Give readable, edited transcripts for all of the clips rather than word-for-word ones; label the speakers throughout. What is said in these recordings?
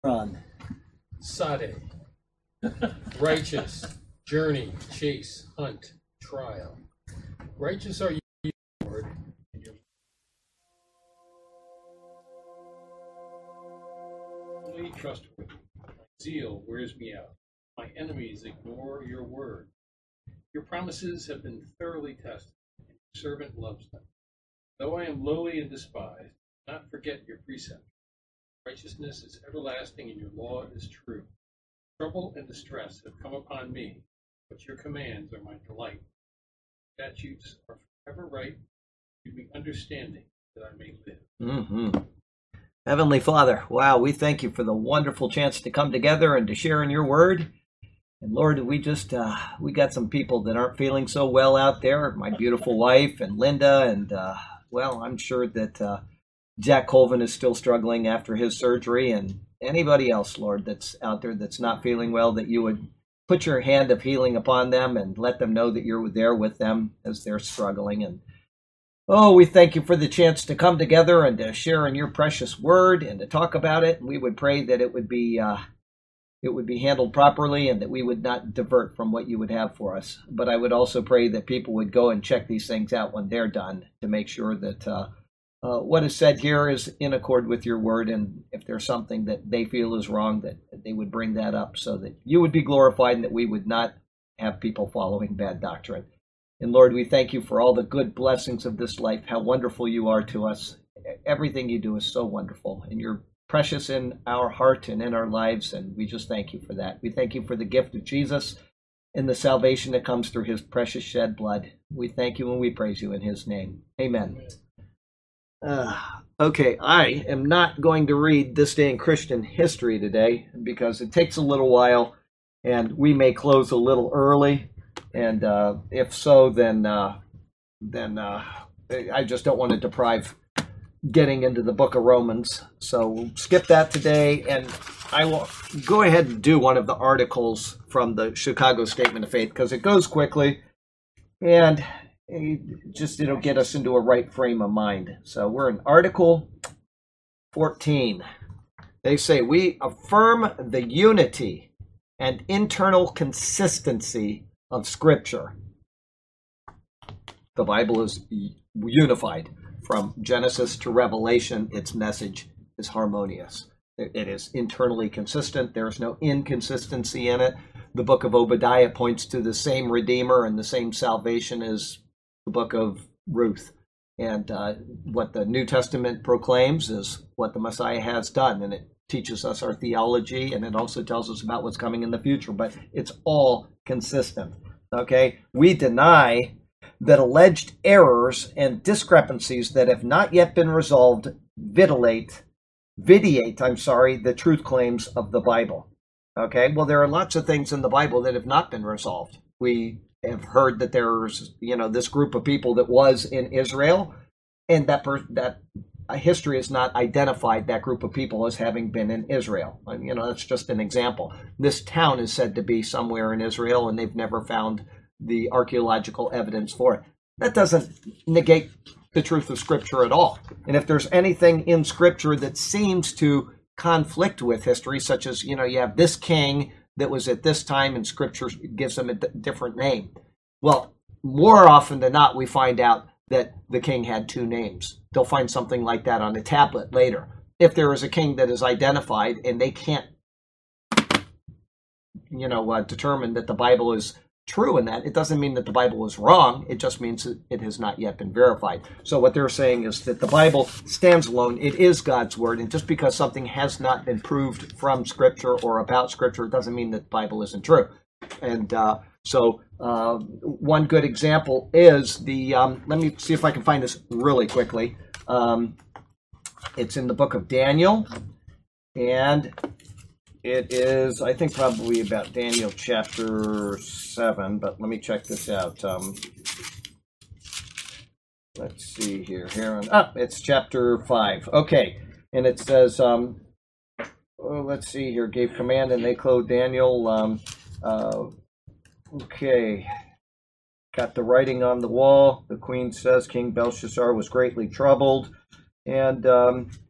Speaker 1: Run.
Speaker 2: Sade, righteous, journey, chase, hunt, trial. Righteous are you, Lord, and your holy trustworthy. My zeal wears me out. My enemies ignore your word. Your promises have been thoroughly tested, and your servant loves them. Though I am lowly and despised, do not forget your precepts. Righteousness is everlasting, and your law is true. Trouble and distress have come upon me, but your commands are my delight. Statutes are forever right. Give me understanding that I may live.
Speaker 1: Mm-hmm. Heavenly Father, wow, we thank you for the wonderful chance to come together and to share in your word. And Lord, we got some people that aren't feeling so well out there. My beautiful wife and Linda, and well, I'm sure that Jack Colvin is still struggling after his surgery, and anybody else, Lord, that's out there that's not feeling well, that you would put your hand of healing upon them and let them know that you're there with them as they're struggling. And oh, we thank you for the chance to come together and to share in your precious word and to talk about it. And we would pray that it would be handled properly and that we would not divert from what you would have for us. But I would also pray that people would go and check these things out when they're done to make sure that what is said here is in accord with your word. And if there's something that they feel is wrong, that they would bring that up so that you would be glorified and that we would not have people following bad doctrine. And Lord, we thank you for all the good blessings of this life, how wonderful you are to us. Everything you do is so wonderful, and you're precious in our heart and in our lives, and we just thank you for that. We thank you for the gift of Jesus and the salvation that comes through his precious shed blood. We thank you and we praise you in his name. Amen. Okay, I am not going to read This Day in Christian History today because it takes a little while, and we may close a little early. And if so, then I just don't want to deprive getting into the book of Romans. So we'll skip that today, and I will go ahead and do one of the articles from the Chicago Statement of Faith because it goes quickly, and it'll get us into a right frame of mind. So we're in Article 14. They say, we affirm the unity and internal consistency of Scripture. The Bible is unified. From Genesis to Revelation, its message is harmonious. It is internally consistent. There is no inconsistency in it. The book of Obadiah points to the same Redeemer and the same salvation as the book of Ruth. And what the New Testament proclaims is what the Messiah has done. And it teaches us our theology, and it also tells us about what's coming in the future. But it's all consistent. Okay? We deny that alleged errors and discrepancies that have not yet been resolved vitiate the truth claims of the Bible. Okay, well, there are lots of things in the Bible that have not been resolved. We have heard that there's, this group of people that was in Israel, and that history has not identified that group of people as having been in Israel. That's just an example. This town is said to be somewhere in Israel, and they've never found the archaeological evidence for it. That doesn't negate the truth of Scripture at all. And if there's anything in Scripture that seems to conflict with history, such as, you have this king that was at this time and Scripture gives him a different name. Well, more often than not, we find out that the king had two names. They'll find something like that on a tablet later. If there is a king that is identified and they can't, determine that the Bible is true in that, it doesn't mean that the Bible is wrong. It just means that it has not yet been verified. So what they're saying is that the Bible stands alone. It is God's word. And just because something has not been proved from Scripture or about Scripture, it doesn't mean that the Bible isn't true. And so one good example is let me see if I can find this really quickly. It's in the book of Daniel, and it is, I think, probably about Daniel chapter 7, but let me check this out. Let's see here. It's chapter 5. Okay, and it says, let's see here, gave command and they clothed Daniel. Okay, got the writing on the wall. The queen says King Belshazzar was greatly troubled, and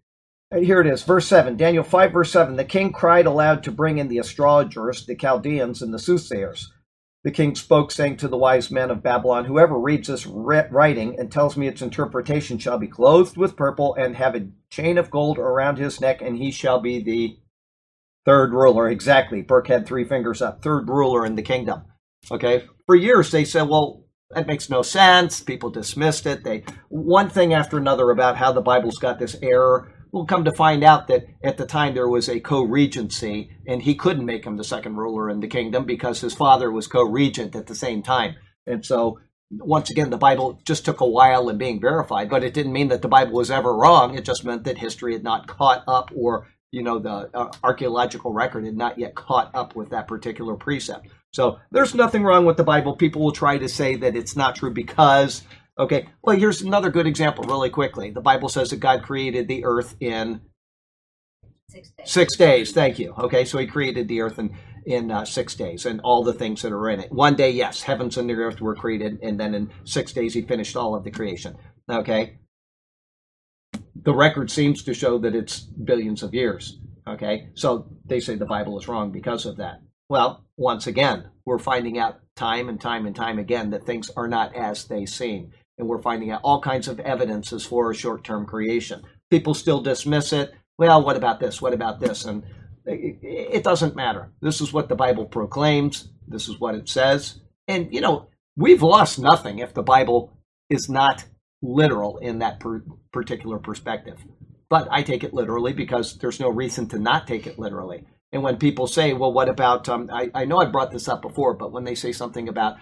Speaker 1: Here it is, verse 7. Daniel 5, verse 7. The king cried aloud to bring in the astrologers, the Chaldeans, and the soothsayers. The king spoke, saying to the wise men of Babylon, whoever reads this writing and tells me its interpretation shall be clothed with purple and have a chain of gold around his neck, and he shall be the third ruler. Exactly. Burke had three fingers up. Third ruler in the kingdom. Okay. For years, they said, well, that makes no sense. People dismissed it. One thing after another about how the Bible's got this error. We'll come to find out that at the time there was a co-regency, and he couldn't make him the second ruler in the kingdom because his father was co-regent at the same time. And so, once again, the Bible just took a while in being verified, but it didn't mean that the Bible was ever wrong. It just meant that history had not caught up, or, the archaeological record had not yet caught up with that particular precept. So there's nothing wrong with the Bible. People will try to say that it's not true because... Okay, well, here's another good example really quickly. The Bible says that God created the earth in
Speaker 3: 6 days.
Speaker 1: 6 days. Thank you. Okay, so he created the earth in 6 days and all the things that are in it. One day, yes, heavens and the earth were created, and then in 6 days he finished all of the creation. Okay, the record seems to show that it's billions of years. Okay, so they say the Bible is wrong because of that. Well, once again, we're finding out time and time and time again that things are not as they seem. And we're finding out all kinds of evidences for a short-term creation. People still dismiss it. Well, what about this? What about this? And it doesn't matter. This is what the Bible proclaims. This is what it says. And, we've lost nothing if the Bible is not literal in that particular perspective. But I take it literally because there's no reason to not take it literally. And when people say, well, what about, I know I brought this up before, but when they say something about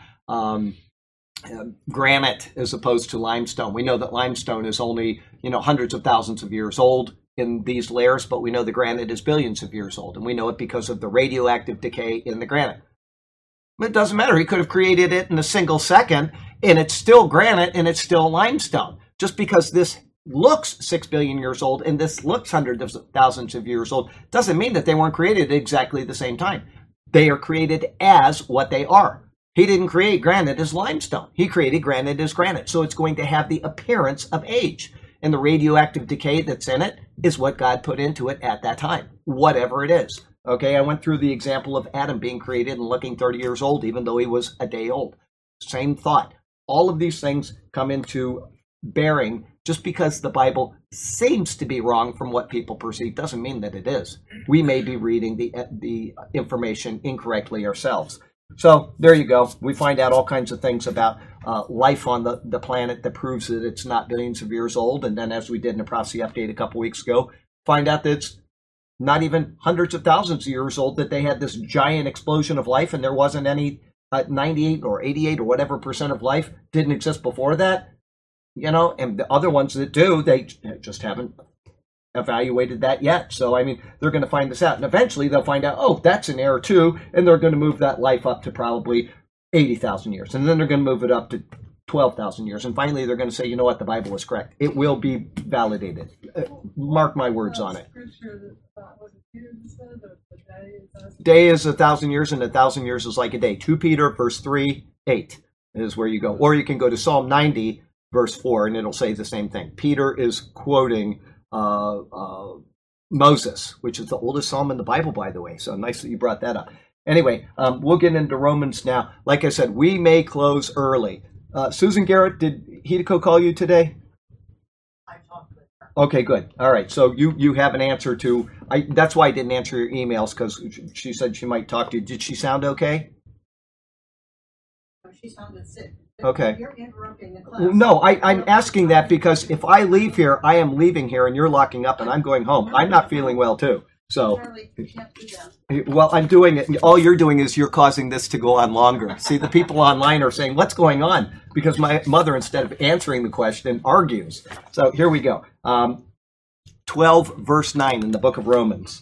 Speaker 1: granite as opposed to limestone, we know that limestone is only, hundreds of thousands of years old in these layers, but we know the granite is billions of years old. And we know it because of the radioactive decay in the granite. But it doesn't matter. He could have created it in a single second, and it's still granite and it's still limestone. Just because this looks 6 billion years old and this looks hundreds of thousands of years old doesn't mean that they weren't created at exactly the same time. They are created as what they are. He didn't create granite as limestone. He created granite as granite. So it's going to have the appearance of age. And the radioactive decay that's in it is what God put into it at that time, whatever it is. Okay, I went through the example of Adam being created and looking 30 years old, even though he was a day old. Same thought. All of these things come into bearing. Just because the Bible seems to be wrong from what people perceive doesn't mean that it is. We may be reading the information incorrectly ourselves. So there you go. We find out all kinds of things about life on the planet that proves that it's not billions of years old. And then, as we did in a prophecy update a couple weeks ago, find out that it's not even hundreds of thousands of years old, that they had this giant explosion of life and there wasn't any 98 or 88 or whatever percent of life didn't exist before that. And the other ones that do, they just haven't evaluated that yet. So, they're going to find this out. And eventually they'll find out, oh, that's an error too. And they're going to move that life up to probably 80,000 years. And then they're going to move it up to 12,000 years. And finally, they're going to say, you know what, the Bible is correct. It will be validated. Mark my words on it. Day is 1,000 years, and 1,000 years is like a day. 2 Peter, verse 3:8 is where you go. Or you can go to Psalm 90, verse 4, and it'll say the same thing. Peter is quoting Moses, which is the oldest psalm in the Bible, by the way. So nice that you brought that up. Anyway, we'll get into Romans now. Like I said, we may close early. Susan Garrett, did Hideko call you today?
Speaker 3: I talked with her.
Speaker 1: Okay, good. All right. So you have an answer to. That's why I didn't answer your emails, because she said she might talk to you. Did she sound okay?
Speaker 3: No, she sounded sick.
Speaker 1: Okay.
Speaker 3: You're interrupting the class.
Speaker 1: No, I'm asking that because if I leave here, I am leaving here, and you're locking up, and I'm going home. I'm not feeling well too. So,
Speaker 3: Charlie, you can't do that.
Speaker 1: well, I'm doing it. All you're doing is you're causing this to go on longer. See, the people online are saying, what's going on? Because my mother, instead of answering the question, argues. So here we go. 12, verse 9 in the book of Romans.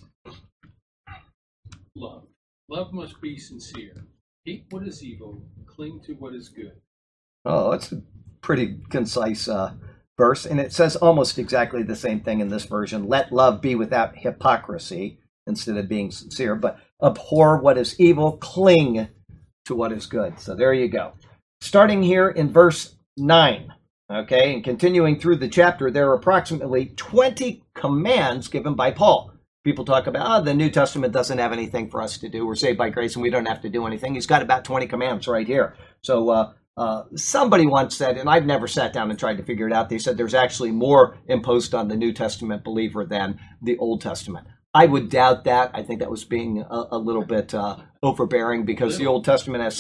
Speaker 2: Love. Love must be sincere. Hate what is evil. Cling to what is good.
Speaker 1: Oh, that's a pretty concise verse. And it says almost exactly the same thing in this version. Let love be without hypocrisy instead of being sincere, but abhor what is evil, cling to what is good. So there you go. Starting here in verse 9. Okay, and continuing through the chapter, there are approximately 20 commands given by Paul. People talk about, the New Testament doesn't have anything for us to do. We're saved by grace and we don't have to do anything. He's got about 20 commands right here. So somebody once said, and I've never sat down and tried to figure it out, they said there's actually more imposed on the New Testament believer than the Old Testament. I would doubt that. I think that was being a little bit overbearing, because the Old Testament has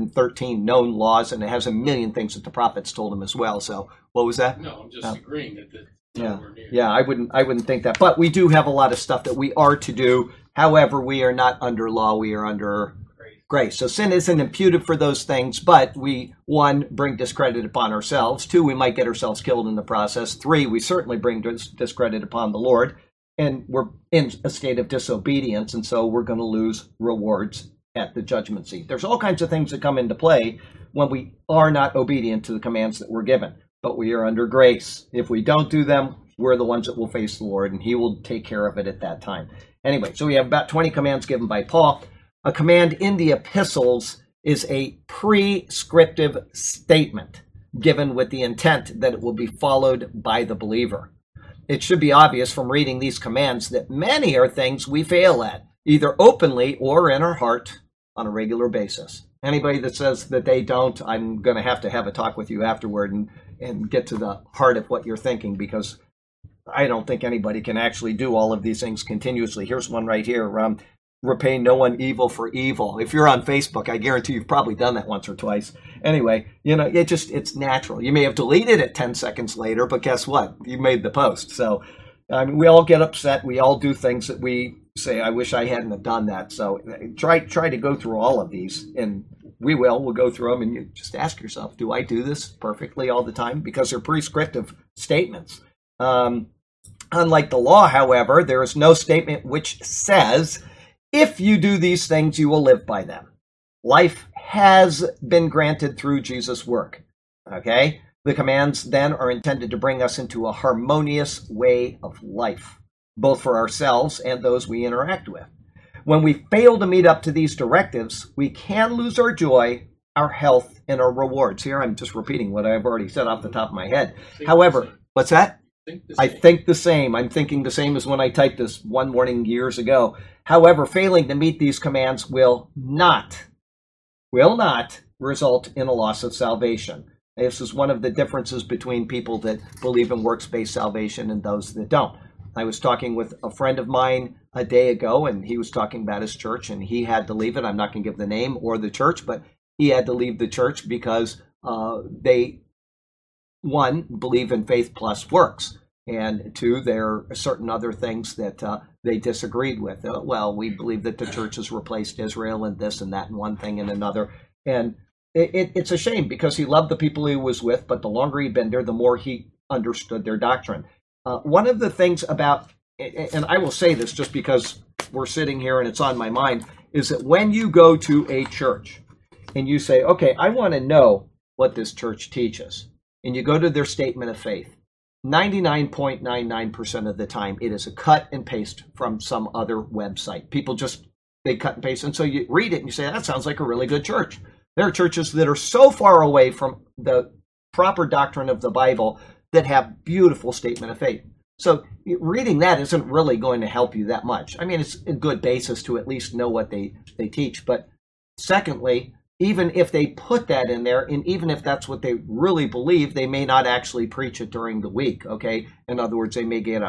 Speaker 1: 613 known laws, and it has a million things that the prophets told him as well. So what was that?
Speaker 2: No, I'm just agreeing that it's
Speaker 1: Yeah,
Speaker 2: nowhere near.
Speaker 1: yeah, I wouldn't think that. But we do have a lot of stuff that we are to do. However, we are not under law. We are under grace. So sin isn't imputed for those things, but we, one, bring discredit upon ourselves. Two, we might get ourselves killed in the process. Three, we certainly bring discredit upon the Lord. And we're in a state of disobedience, and so we're going to lose rewards at the judgment seat. There's all kinds of things that come into play when we are not obedient to the commands that we're given. But we are under grace. If we don't do them, we're the ones that will face the Lord, and he will take care of it at that time. Anyway, so we have about 20 commands given by Paul. A command in the epistles is a prescriptive statement given with the intent that it will be followed by the believer. It should be obvious from reading these commands that many are things we fail at, either openly or in our heart on a regular basis. Anybody that says that they don't, I'm going to have a talk with you afterward and get to the heart of what you're thinking, because I don't think anybody can actually do all of these things continuously. Here's one right here. Repay no one evil for evil. If you're on Facebook, I guarantee you've probably done that once or twice. Anyway, it's natural. You may have deleted it 10 seconds later, but guess what? You made the post. So, I mean, we all get upset. We all do things that we say, I wish I hadn't have done that. So try to go through all of these, and we'll go through them, and you just ask yourself, do I do this perfectly all the time? Because they're prescriptive statements. Unlike the law, however, there is no statement which says, if you do these things, you will live by them. Life has been granted through Jesus' work. Okay? The commands then are intended to bring us into a harmonious way of life, both for ourselves and those we interact with. When we fail to meet up to these directives, we can lose our joy, our health, and our rewards. Here I'm just repeating what I've already said off the top of my head. However, what's that? I think the same. I'm thinking the same as when I typed this one morning years ago. However, failing to meet these commands will not result in a loss of salvation. This is one of the differences between people that believe in works-based salvation and those that don't. I was talking with a friend of mine a day ago, and he was talking about his church, and he had to leave it. I'm not going to give the name or the church, but he had to leave the church because they, one, believe in faith plus works. And two, there are certain other things that they disagreed with. Well, we believe that the church has replaced Israel and this and that and one thing and another. And it's a shame, because he loved the people he was with, but the longer he'd been there, the more he understood their doctrine. One of the things about, and I will say this just because we're sitting here and it's on my mind, is that when you go to a church and you say, okay, I want to know what this church teaches, and you go to their statement of faith, 99.99% of the time, it is a cut and paste from some other website. People they cut and paste. And so you read it and you say, that sounds like a really good church. There are churches that are so far away from the proper doctrine of the Bible that have beautiful statement of faith. So reading that isn't really going to help you that much. I mean, it's a good basis to at least know what they teach. But secondly, even if they put that in there, and even if that's what they really believe, they may not actually preach it during the week, okay? In other words, they may get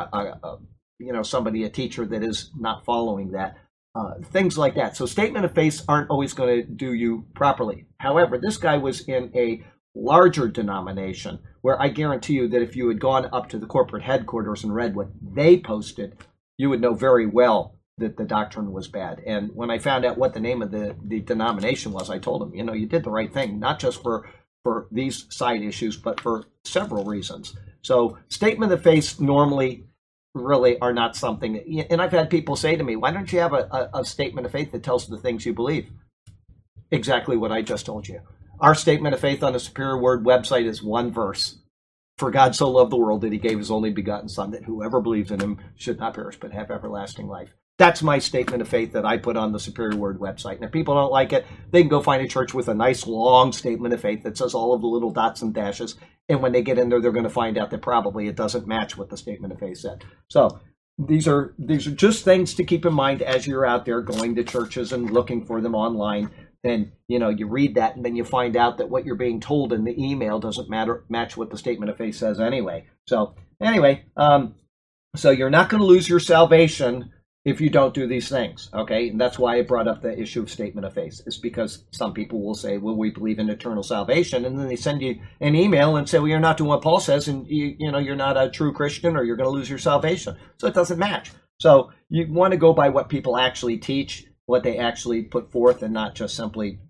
Speaker 1: a teacher that is not following that. Things like that. So statement of faith aren't always going to do you properly. However, this guy was in a larger denomination where I guarantee you that if you had gone up to the corporate headquarters and read what they posted, you would know very well that the doctrine was bad. And when I found out what the name of the denomination was, I told him, you did the right thing, not just for these side issues, but for several reasons. So statement of faith normally really are not something, and I've had people say to me, why don't you have a statement of faith that tells the things you believe? Exactly what I just told you. Our statement of faith on the Superior Word website is one verse. For God so loved the world that he gave his only begotten Son, that whoever believes in him should not perish but have everlasting life. That's my statement of faith that I put on the Superior Word website. And if people don't like it, they can go find a church with a nice long statement of faith that says all of the little dots and dashes. And when they get in there, they're going to find out that probably it doesn't match what the statement of faith said. So these are just things to keep in mind as you're out there going to churches and looking for them online. Then, you read that and then you find out that what you're being told in the email doesn't match what the statement of faith says anyway. So anyway, so you're not going to lose your salvation if you don't do these things, okay? And that's why I brought up the issue of statement of faith. It's because some people will say, well, we believe in eternal salvation, and then they send you an email and say, well, you're not doing what Paul says, and you're not a true Christian, or you're going to lose your salvation. So it doesn't match. So you want to go by what people actually teach, what they actually put forth, and not just simply,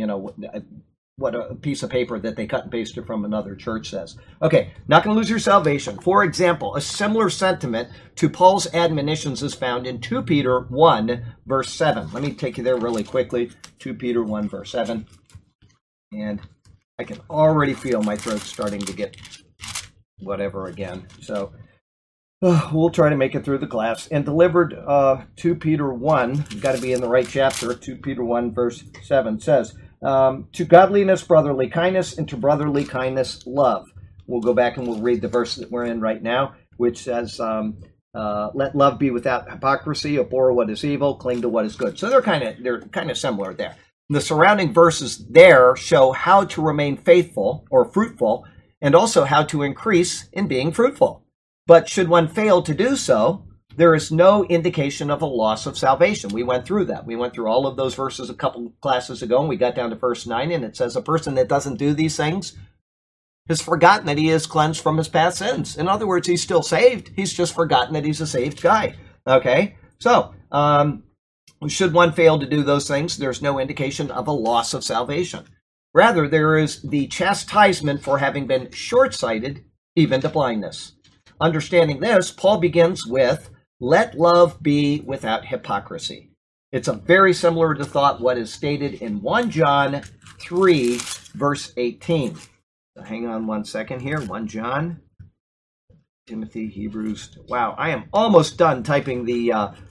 Speaker 1: what a piece of paper that they cut and pasted from another church says. Okay, not going to lose your salvation. For example, a similar sentiment to Paul's admonitions is found in 2 Peter 1, verse 7. Let me take you there really quickly. 2 Peter 1, verse 7. And I can already feel my throat starting to get whatever again. So we'll try to make it through the class. And delivered 2 Peter 1, you've got to be in the right chapter. 2 Peter 1, verse 7 says, to godliness, brotherly kindness, and to brotherly kindness, love. We'll go back and we'll read the verse that we're in right now, which says, let love be without hypocrisy, abhor what is evil, cling to what is good. So they're kind of similar there. The surrounding verses there show how to remain faithful or fruitful, and also how to increase in being fruitful. But should one fail to do so, there is no indication of a loss of salvation. We went through that. We went through all of those verses a couple classes ago, and we got down to verse 9, and it says a person that doesn't do these things has forgotten that he is cleansed from his past sins. In other words, he's still saved. He's just forgotten that he's a saved guy. Okay? So, should one fail to do those things, there's no indication of a loss of salvation. Rather, there is the chastisement for having been short-sighted, even to blindness. Understanding this, Paul begins with, let love be without hypocrisy. It's a very similar to thought what is stated in 1 John 3, verse 18. So hang on one second here. 1 John, Timothy, Hebrews. Wow, I am almost done typing the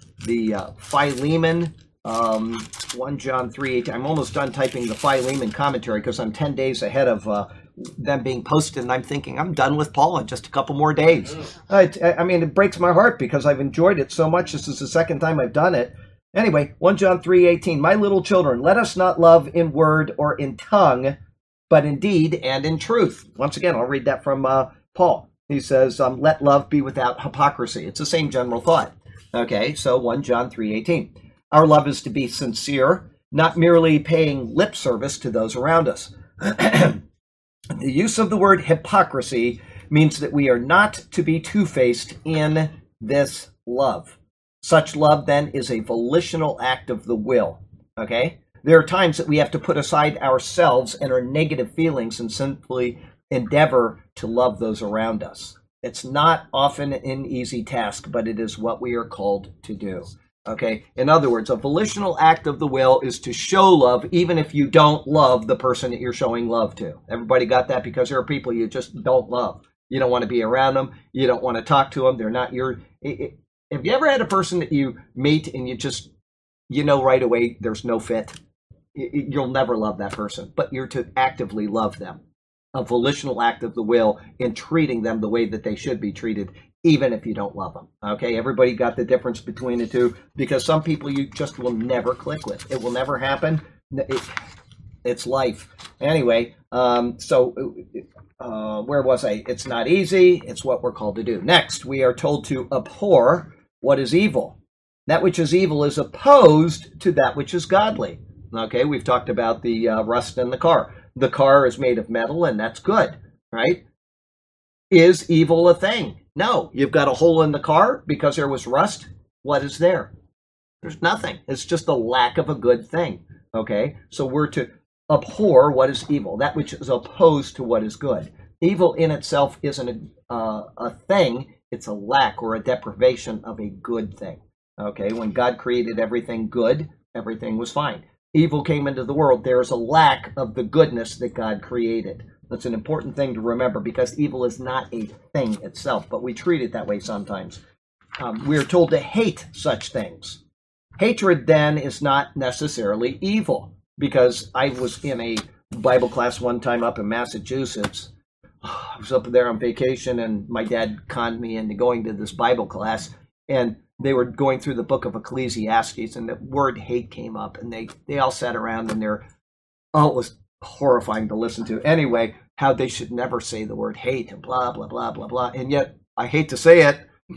Speaker 1: Philemon, 1 John 3, 18. I'm almost done typing the Philemon commentary because I'm 10 days ahead of them being posted, and I'm thinking I'm done with Paul in just a couple more days. I mean, it breaks my heart because I've enjoyed it so much. This is the second time I've done it. Anyway, 1 John 3:18, my little children, let us not love in word or in tongue, but in deed and in truth. Once again, I'll read that from Paul. He says, let love be without hypocrisy. It's the same general thought. Okay, so 1 John 3:18. Our love is to be sincere, not merely paying lip service to those around us. The use of the word hypocrisy means that we are not to be two-faced in this love. Such love, then, is a volitional act of the will. Okay? There are times that we have to put aside ourselves and our negative feelings and simply endeavor to love those around us. It's not often an easy task, but it is what we are called to do. Okay? In other words, a volitional act of the will is to show love even if you don't love the person that you're showing love to. Everybody got that? Because there are people you just don't love. You don't want to be around them. You don't want to talk to them. They're not your... Have you ever had a person that you meet and you know right away there's no fit? You'll never love that person, but you're to actively love them. A volitional act of the will in treating them the way that they should be treated, even if you don't love them. Okay, everybody got the difference between the two, because some people you just will never click with. It will never happen. It's life. Anyway, where was I? It's not easy. It's what we're called to do. Next, we are told to abhor what is evil. That which is evil is opposed to that which is godly. Okay, we've talked about the rust in the car. The car is made of metal, and that's good, right? Is evil a thing? No. You've got a hole in the car because there was rust. What is there? There's nothing. It's just a lack of a good thing, okay? So we're to abhor what is evil, that which is opposed to what is good. Evil in itself isn't a thing. It's a lack or a deprivation of a good thing, okay? When God created everything good, everything was fine. Evil came into the world. There is a lack of the goodness that God created. That's an important thing to remember, because evil is not a thing itself, but we treat it that way sometimes. We are told to hate such things. Hatred then is not necessarily evil, because I was in a Bible class one time up in Massachusetts. I was up there on vacation, and my dad conned me into going to this Bible class, and they were going through the book of Ecclesiastes, and the word hate came up, and they all sat around, and it was horrifying to listen to. Anyway, how they should never say the word hate, and blah, blah, blah, blah, blah. And yet, I hate to say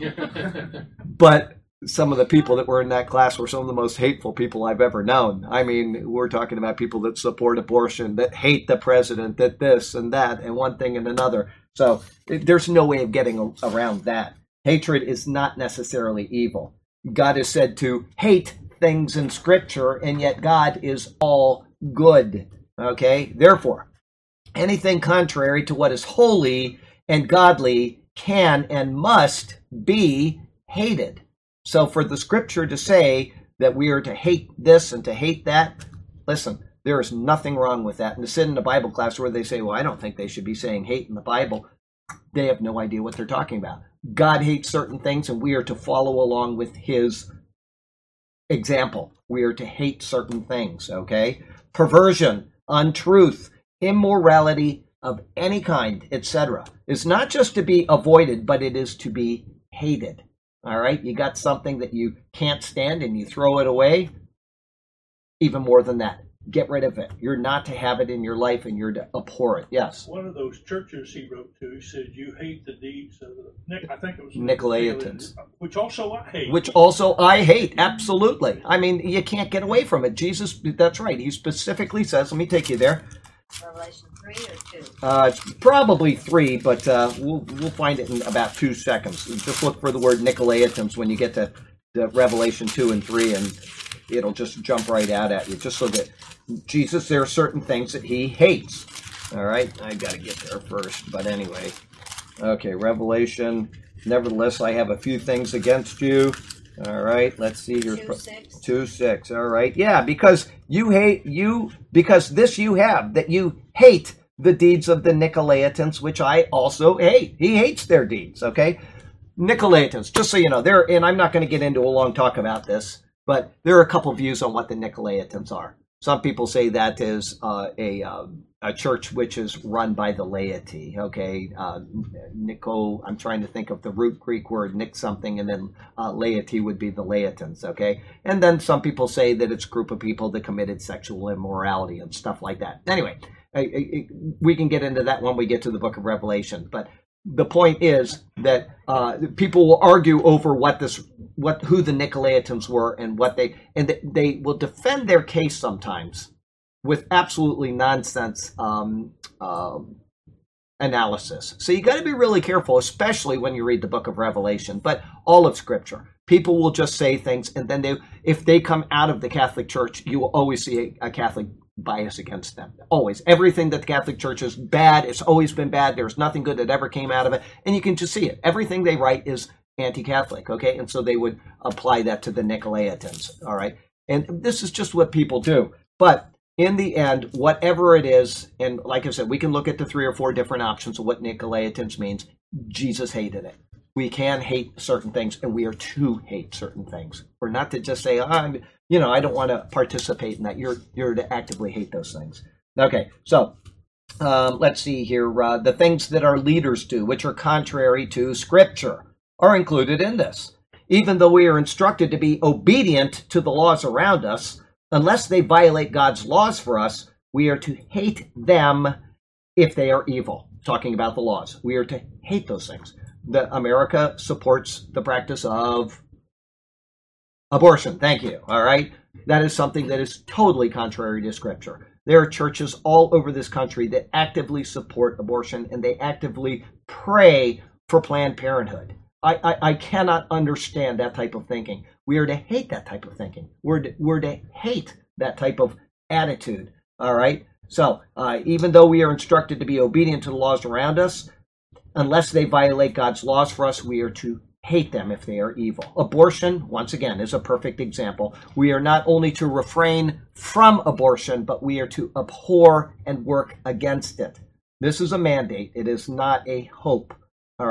Speaker 1: it, but some of the people that were in that class were some of the most hateful people I've ever known. I mean, we're talking about people that support abortion, that hate the president, that this and that, and one thing and another. So there's no way of getting around that. Hatred is not necessarily evil. God is said to hate things in Scripture, and yet God is all good. Okay? Therefore, anything contrary to what is holy and godly can and must be hated. So for the Scripture to say that we are to hate this and to hate that, listen, there is nothing wrong with that. And to sit in a Bible class where they say, well, I don't think they should be saying hate in the Bible, they have no idea what they're talking about. God hates certain things, and we are to follow along with his example. We are to hate certain things, okay? Perversion, untruth, immorality of any kind, etc. is not just to be avoided, but it is to be hated. All right, you got something that you can't stand and you throw it away. Even more than that, get rid of it. You're not to have it in your life, and you're to abhor it. Yes.
Speaker 4: One of those churches he wrote to, he said, "You hate the deeds of I think it was
Speaker 1: Nicolaitans,
Speaker 4: which also I hate."
Speaker 1: Which also I hate. Absolutely. I mean, you can't get away from it. Jesus, that's right. He specifically says. Let me take you there.
Speaker 3: Revelation 3 or 2?
Speaker 1: It's probably 3, but we'll find it in about 2 seconds. Just look for the word Nicolaitans when you get to Revelation 2 and 3, and it'll just jump right out at you. Just so that Jesus, there are certain things that he hates. All right, I got to get there first, but anyway. Okay, Revelation. Nevertheless, I have a few things against you. All right, let's see here.
Speaker 3: 2:6.
Speaker 1: 2:6. All right, yeah, because because this you have, that you hate the deeds of the Nicolaitans, which I also hate. He hates their deeds. Okay, Nicolaitans. Just so you know, and I'm not going to get into a long talk about this, but there are a couple views on what the Nicolaitans are. Some people say that is a church which is run by the laity. Okay, Nico. I'm trying to think of the root Greek word, Nick something, and then laity would be the Laitans. Okay, and then some people say that it's a group of people that committed sexual immorality and stuff like that. Anyway, we can get into that when we get to the Book of Revelation. But the point is that people will argue over who the Nicolaitans were and they will defend their case sometimes with absolutely nonsense analysis. So you got to be really careful, especially when you read the Book of Revelation, but all of Scripture. People will just say things, and then if they come out of the Catholic Church, you will always see a Catholic bias against them. Always. Everything that the Catholic Church is bad, it's always been bad. There's nothing good that ever came out of it. And you can just see it. Everything they write is anti-Catholic, okay? And so they would apply that to the Nicolaitans, all right? And this is just what people do. But in the end, whatever it is, and like I said, we can look at the 3 or 4 different options of what Nicolaitans means. Jesus hated it. We can hate certain things, and we are to hate certain things. We're not to just say, I don't want to participate in that. You're to actively hate those things. Okay, so let's see here. The things that our leaders do, which are contrary to Scripture, are included in this. Even though we are instructed to be obedient to the laws around us, unless they violate God's laws for us, we are to hate them if they are evil. Talking about the laws. We are to hate those things. America supports the practice of abortion. Thank you. All right. That is something that is totally contrary to Scripture. There are churches all over this country that actively support abortion, and they actively pray for Planned Parenthood. I cannot understand that type of thinking. We are to hate that type of thinking. We're to hate that type of attitude. All right. So even though we are instructed to be obedient to the laws around us, unless they violate God's laws for us, we are to hate them if they are evil. Abortion, once again, is a perfect example. We are not only to refrain from abortion, but we are to abhor and work against it. This is a mandate. It is not a hope. All right.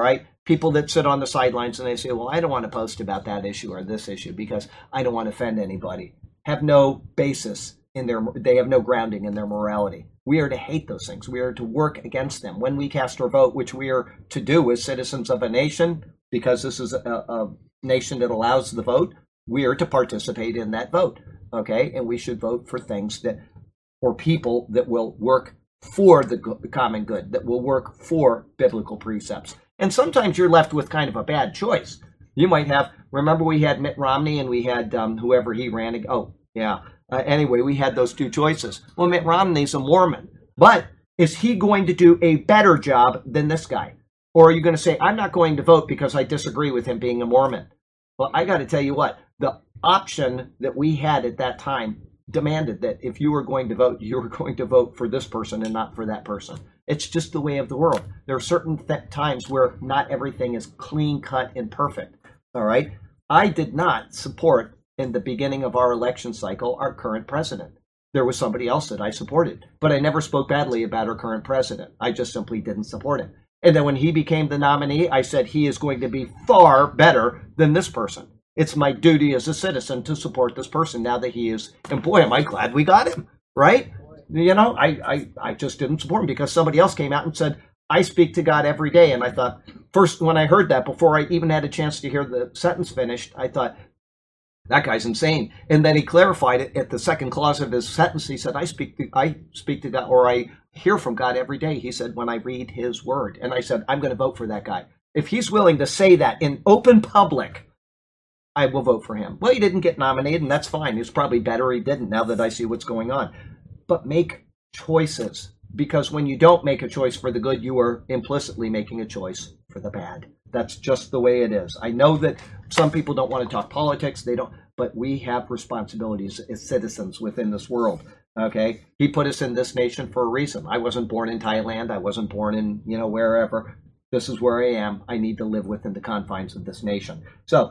Speaker 1: people that sit on the sidelines and they say, well, I don't want to post about that issue or this issue because I don't want to offend anybody, have no basis they have no grounding in their morality. We are to hate those things. We are to work against them. When we cast our vote, which we are to do as citizens of a nation, because this is a nation that allows the vote, we are to participate in that vote, okay? And we should vote for things or people that will work for the common good, that will work for biblical precepts. And sometimes you're left with kind of a bad choice. You might have, remember we had Mitt Romney and we had whoever he ran, anyway, we had those two choices. Well, Mitt Romney's a Mormon, but is he going to do a better job than this guy? Or are you going to say, I'm not going to vote because I disagree with him being a Mormon? Well, I got to tell you what, the option that we had at that time demanded that if you were going to vote, you were going to vote for this person and not for that person. It's just the way of the world. There are certain times where not everything is clean cut and perfect. All right. I did not support in the beginning of our election cycle our current president. There was somebody else that I supported, but I never spoke badly about our current president. I just simply didn't support him. And then when he became the nominee, I said he is going to be far better than this person. It's my duty as a citizen to support this person now that he is, and boy, am I glad we got him, right? You know, I just didn't support him because somebody else came out and said, I speak to God every day. And I thought, first, when I heard that, before I even had a chance to hear the sentence finished, I thought, that guy's insane. And then he clarified it at the second clause of his sentence. He said, I speak to God, or I hear from God every day. He said, when I read his word. And I said, I'm going to vote for that guy. If he's willing to say that in open public, I will vote for him. Well, he didn't get nominated, and that's fine. It's probably better he didn't now that I see what's going on. But make choices, because when you don't make a choice for the good, you are implicitly making a choice for the bad. That's just the way it is. I know that some people don't want to talk politics. They don't, but we have responsibilities as citizens within this world. Okay. He put us in this nation for a reason. I wasn't born in Thailand. I wasn't born in, wherever. This is where I am. I need to live within the confines of this nation. So,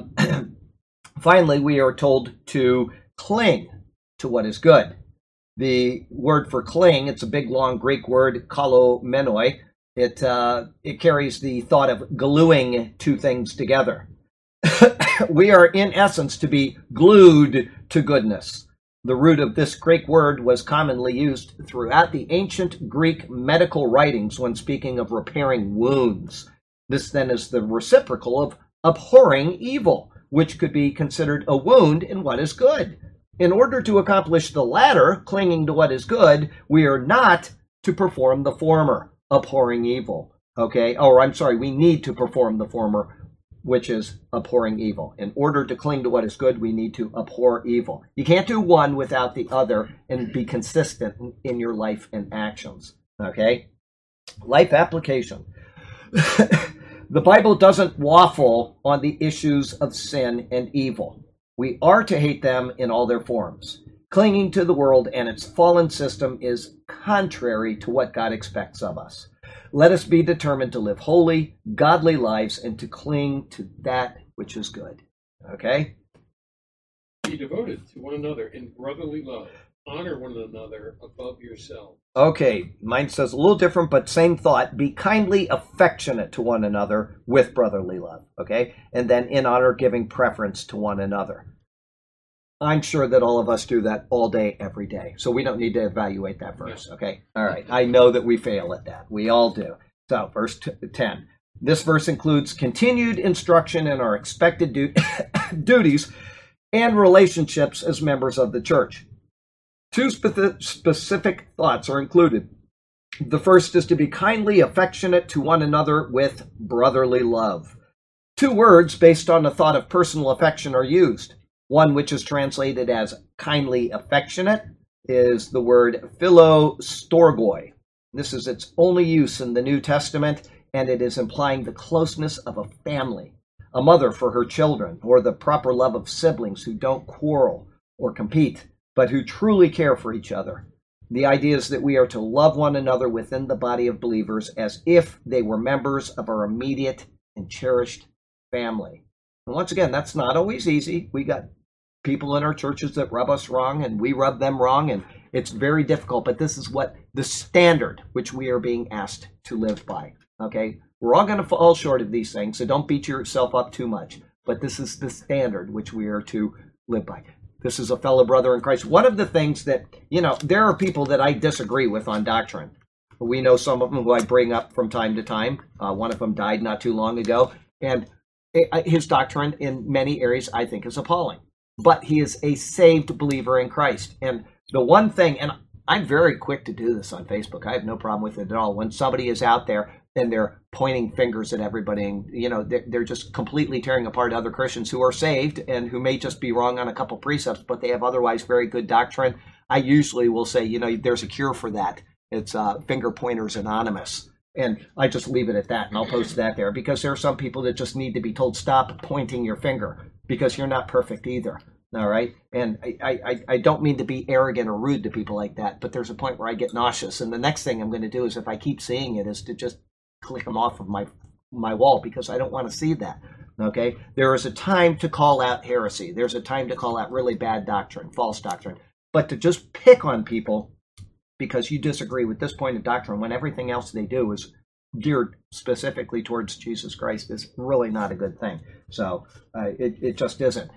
Speaker 1: finally, we are told to cling to what is good. The word for cling, it's a big, long Greek word, kalomenoi. It carries the thought of gluing two things together. We are, in essence, to be glued to goodness. The root of this Greek word was commonly used throughout the ancient Greek medical writings when speaking of repairing wounds. This then is the reciprocal of abhorring evil, which could be considered a wound in what is good. In order to accomplish the latter, clinging to what is good, we are not to perform the former, abhorring evil. Okay? Or I'm sorry, we need to perform the former, which is abhorring evil. In order to cling to what is good, we need to abhor evil. You can't do one without the other and be consistent in your life and actions. Okay? Life application. The Bible doesn't waffle on the issues of sin and evil. We are to hate them in all their forms. Clinging to the world and its fallen system is contrary to what God expects of us. Let us be determined to live holy, godly lives and to cling to that which is good. Okay?
Speaker 2: Be devoted to one another in brotherly love. Honor one another above yourself.
Speaker 1: Okay, mine says a little different, but same thought. Be kindly affectionate to one another with brotherly love. Okay? And then in honor, giving preference to one another. I'm sure that all of us do that all day, every day. So we don't need to evaluate that verse. Okay? All right. I know that we fail at that. We all do. So, verse 10. This verse includes continued instruction in our expected duties and relationships as members of the church. Two specific thoughts are included. The first is to be kindly affectionate to one another with brotherly love. Two words based on the thought of personal affection are used. One which is translated as kindly affectionate is the word philostorgoi. This is its only use in the New Testament, and it is implying the closeness of a family, a mother for her children, or the proper love of siblings who don't quarrel or compete, but who truly care for each other. The idea is that we are to love one another within the body of believers as if they were members of our immediate and cherished family. And once again, that's not always easy. We got people in our churches that rub us wrong and we rub them wrong, and it's very difficult, but this is what the standard which we are being asked to live by. Okay? We're all going to fall short of these things, so don't beat yourself up too much. But this is the standard which we are to live by. This is a fellow brother in Christ. One of the things that, there are people that I disagree with on doctrine. We know some of them who I bring up from time to time. One of them died not too long ago. And his doctrine in many areas I think is appalling. But he is a saved believer in Christ. And the one thing, and I'm very quick to do this on Facebook. I have no problem with it at all. When somebody is out there and they're pointing fingers at everybody, and, they're just completely tearing apart other Christians who are saved and who may just be wrong on a couple precepts, but they have otherwise very good doctrine. I usually will say, there's a cure for that. It's Finger Pointers Anonymous. And I just leave it at that, and I'll post that there, because there are some people that just need to be told, stop pointing your finger, because you're not perfect either. All right. And I don't mean to be arrogant or rude to people like that, but there's a point where I get nauseous. And the next thing I'm going to do is, if I keep seeing it, is to just click them off of my wall, because I don't want to see that. Okay. There is a time to call out heresy. There's a time to call out really bad doctrine, false doctrine. But to just pick on people because you disagree with this point of doctrine when everything else they do is geared specifically towards Jesus Christ is really not a good thing. So it just isn't.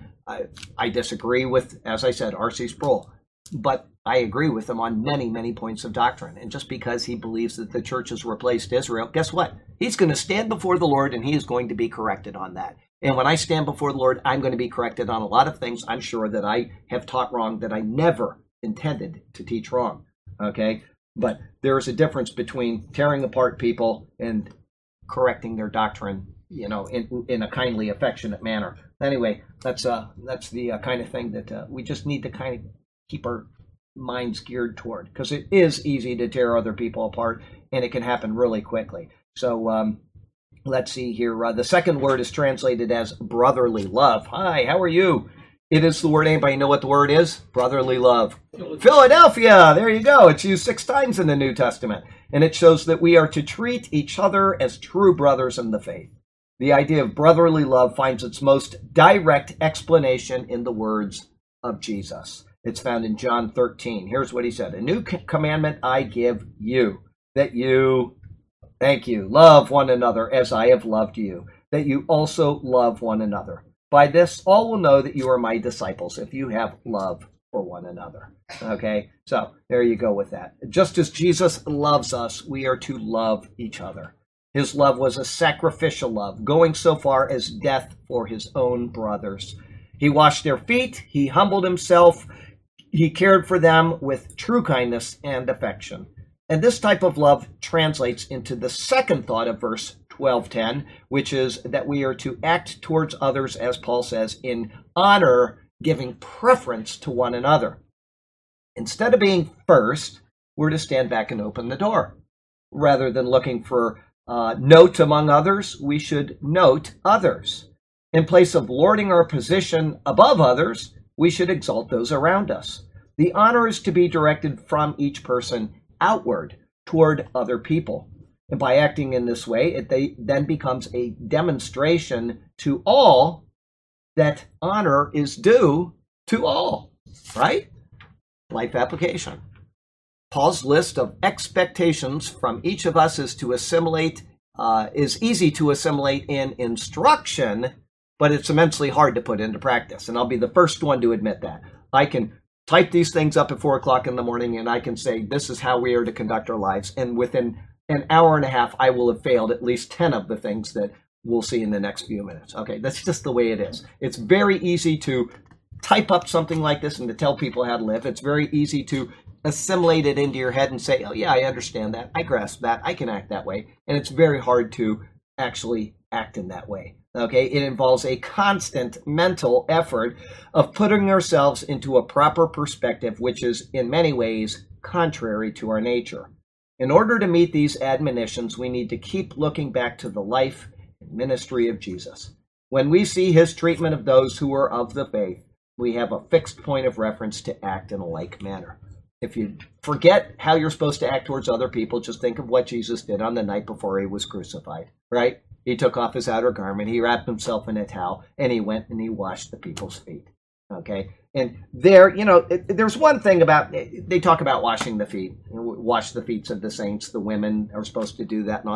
Speaker 1: I disagree with, as I said, R.C. Sproul, but I agree with him on many, many points of doctrine. And just because he believes that the church has replaced Israel, guess what? He's going to stand before the Lord, and he is going to be corrected on that. And when I stand before the Lord, I'm going to be corrected on a lot of things I'm sure that I have taught wrong, that I never intended to teach wrong. Okay? But there is a difference between tearing apart people and correcting their doctrine, in a kindly, affectionate manner. Anyway, that's the kind of thing that we just need to kind of keep our minds geared toward, because it is easy to tear other people apart, and it can happen really quickly. So let's see here. The second word is translated as brotherly love. Hi, how are you? It is the word. Anybody know what the word is? Brotherly love. Philadelphia. There you go. It's used 6 times in the New Testament. And it shows that we are to treat each other as true brothers in the faith. The idea of brotherly love finds its most direct explanation in the words of Jesus. It's found in John 13. Here's what he said. A new commandment I give you, that you, love one another as I have loved you, that you also love one another. By this, all will know that you are my disciples, if you have love for one another. Okay, so there you go with that. Just as Jesus loves us, we are to love each other. His love was a sacrificial love, going so far as death for his own brothers. He washed their feet, he humbled himself, he cared for them with true kindness and affection. And this type of love translates into the second thought of verse 12:10, which is that we are to act towards others, as Paul says, in honor, giving preference to one another. Instead of being first, we're to stand back and open the door. Rather than looking for note among others, we should note others. In place of lording our position above others, we should exalt those around us. The honor is to be directed from each person outward toward other people. And by acting in this way, it then becomes a demonstration to all that honor is due to all, right? Life application. Paul's list of expectations from each of us is easy to assimilate in instruction, but it's immensely hard to put into practice. And I'll be the first one to admit that. I can type these things up at 4 o'clock in the morning, and I can say, this is how we are to conduct our lives. And within an hour and a half, I will have failed at least 10 of the things that we'll see in the next few minutes. Okay, that's just the way it is. It's very easy to type up something like this and to tell people how to live. It's very easy to assimilate it into your head and say, oh yeah, I understand that. I grasp that. I can act that way. And it's very hard to actually act in that way. Okay, it involves a constant mental effort of putting ourselves into a proper perspective, which is in many ways contrary to our nature. In order to meet these admonitions, we need to keep looking back to the life and ministry of Jesus. When we see his treatment of those who are of the faith, we have a fixed point of reference to act in a like manner. If you forget how you're supposed to act towards other people, just think of what Jesus did on the night before he was crucified, right? He took off his outer garment, he wrapped himself in a towel, and he went and he washed the people's feet, okay? And there, there's one thing about, they talk about washing the feet. Wash the feet of the saints, the women are supposed to do that and all.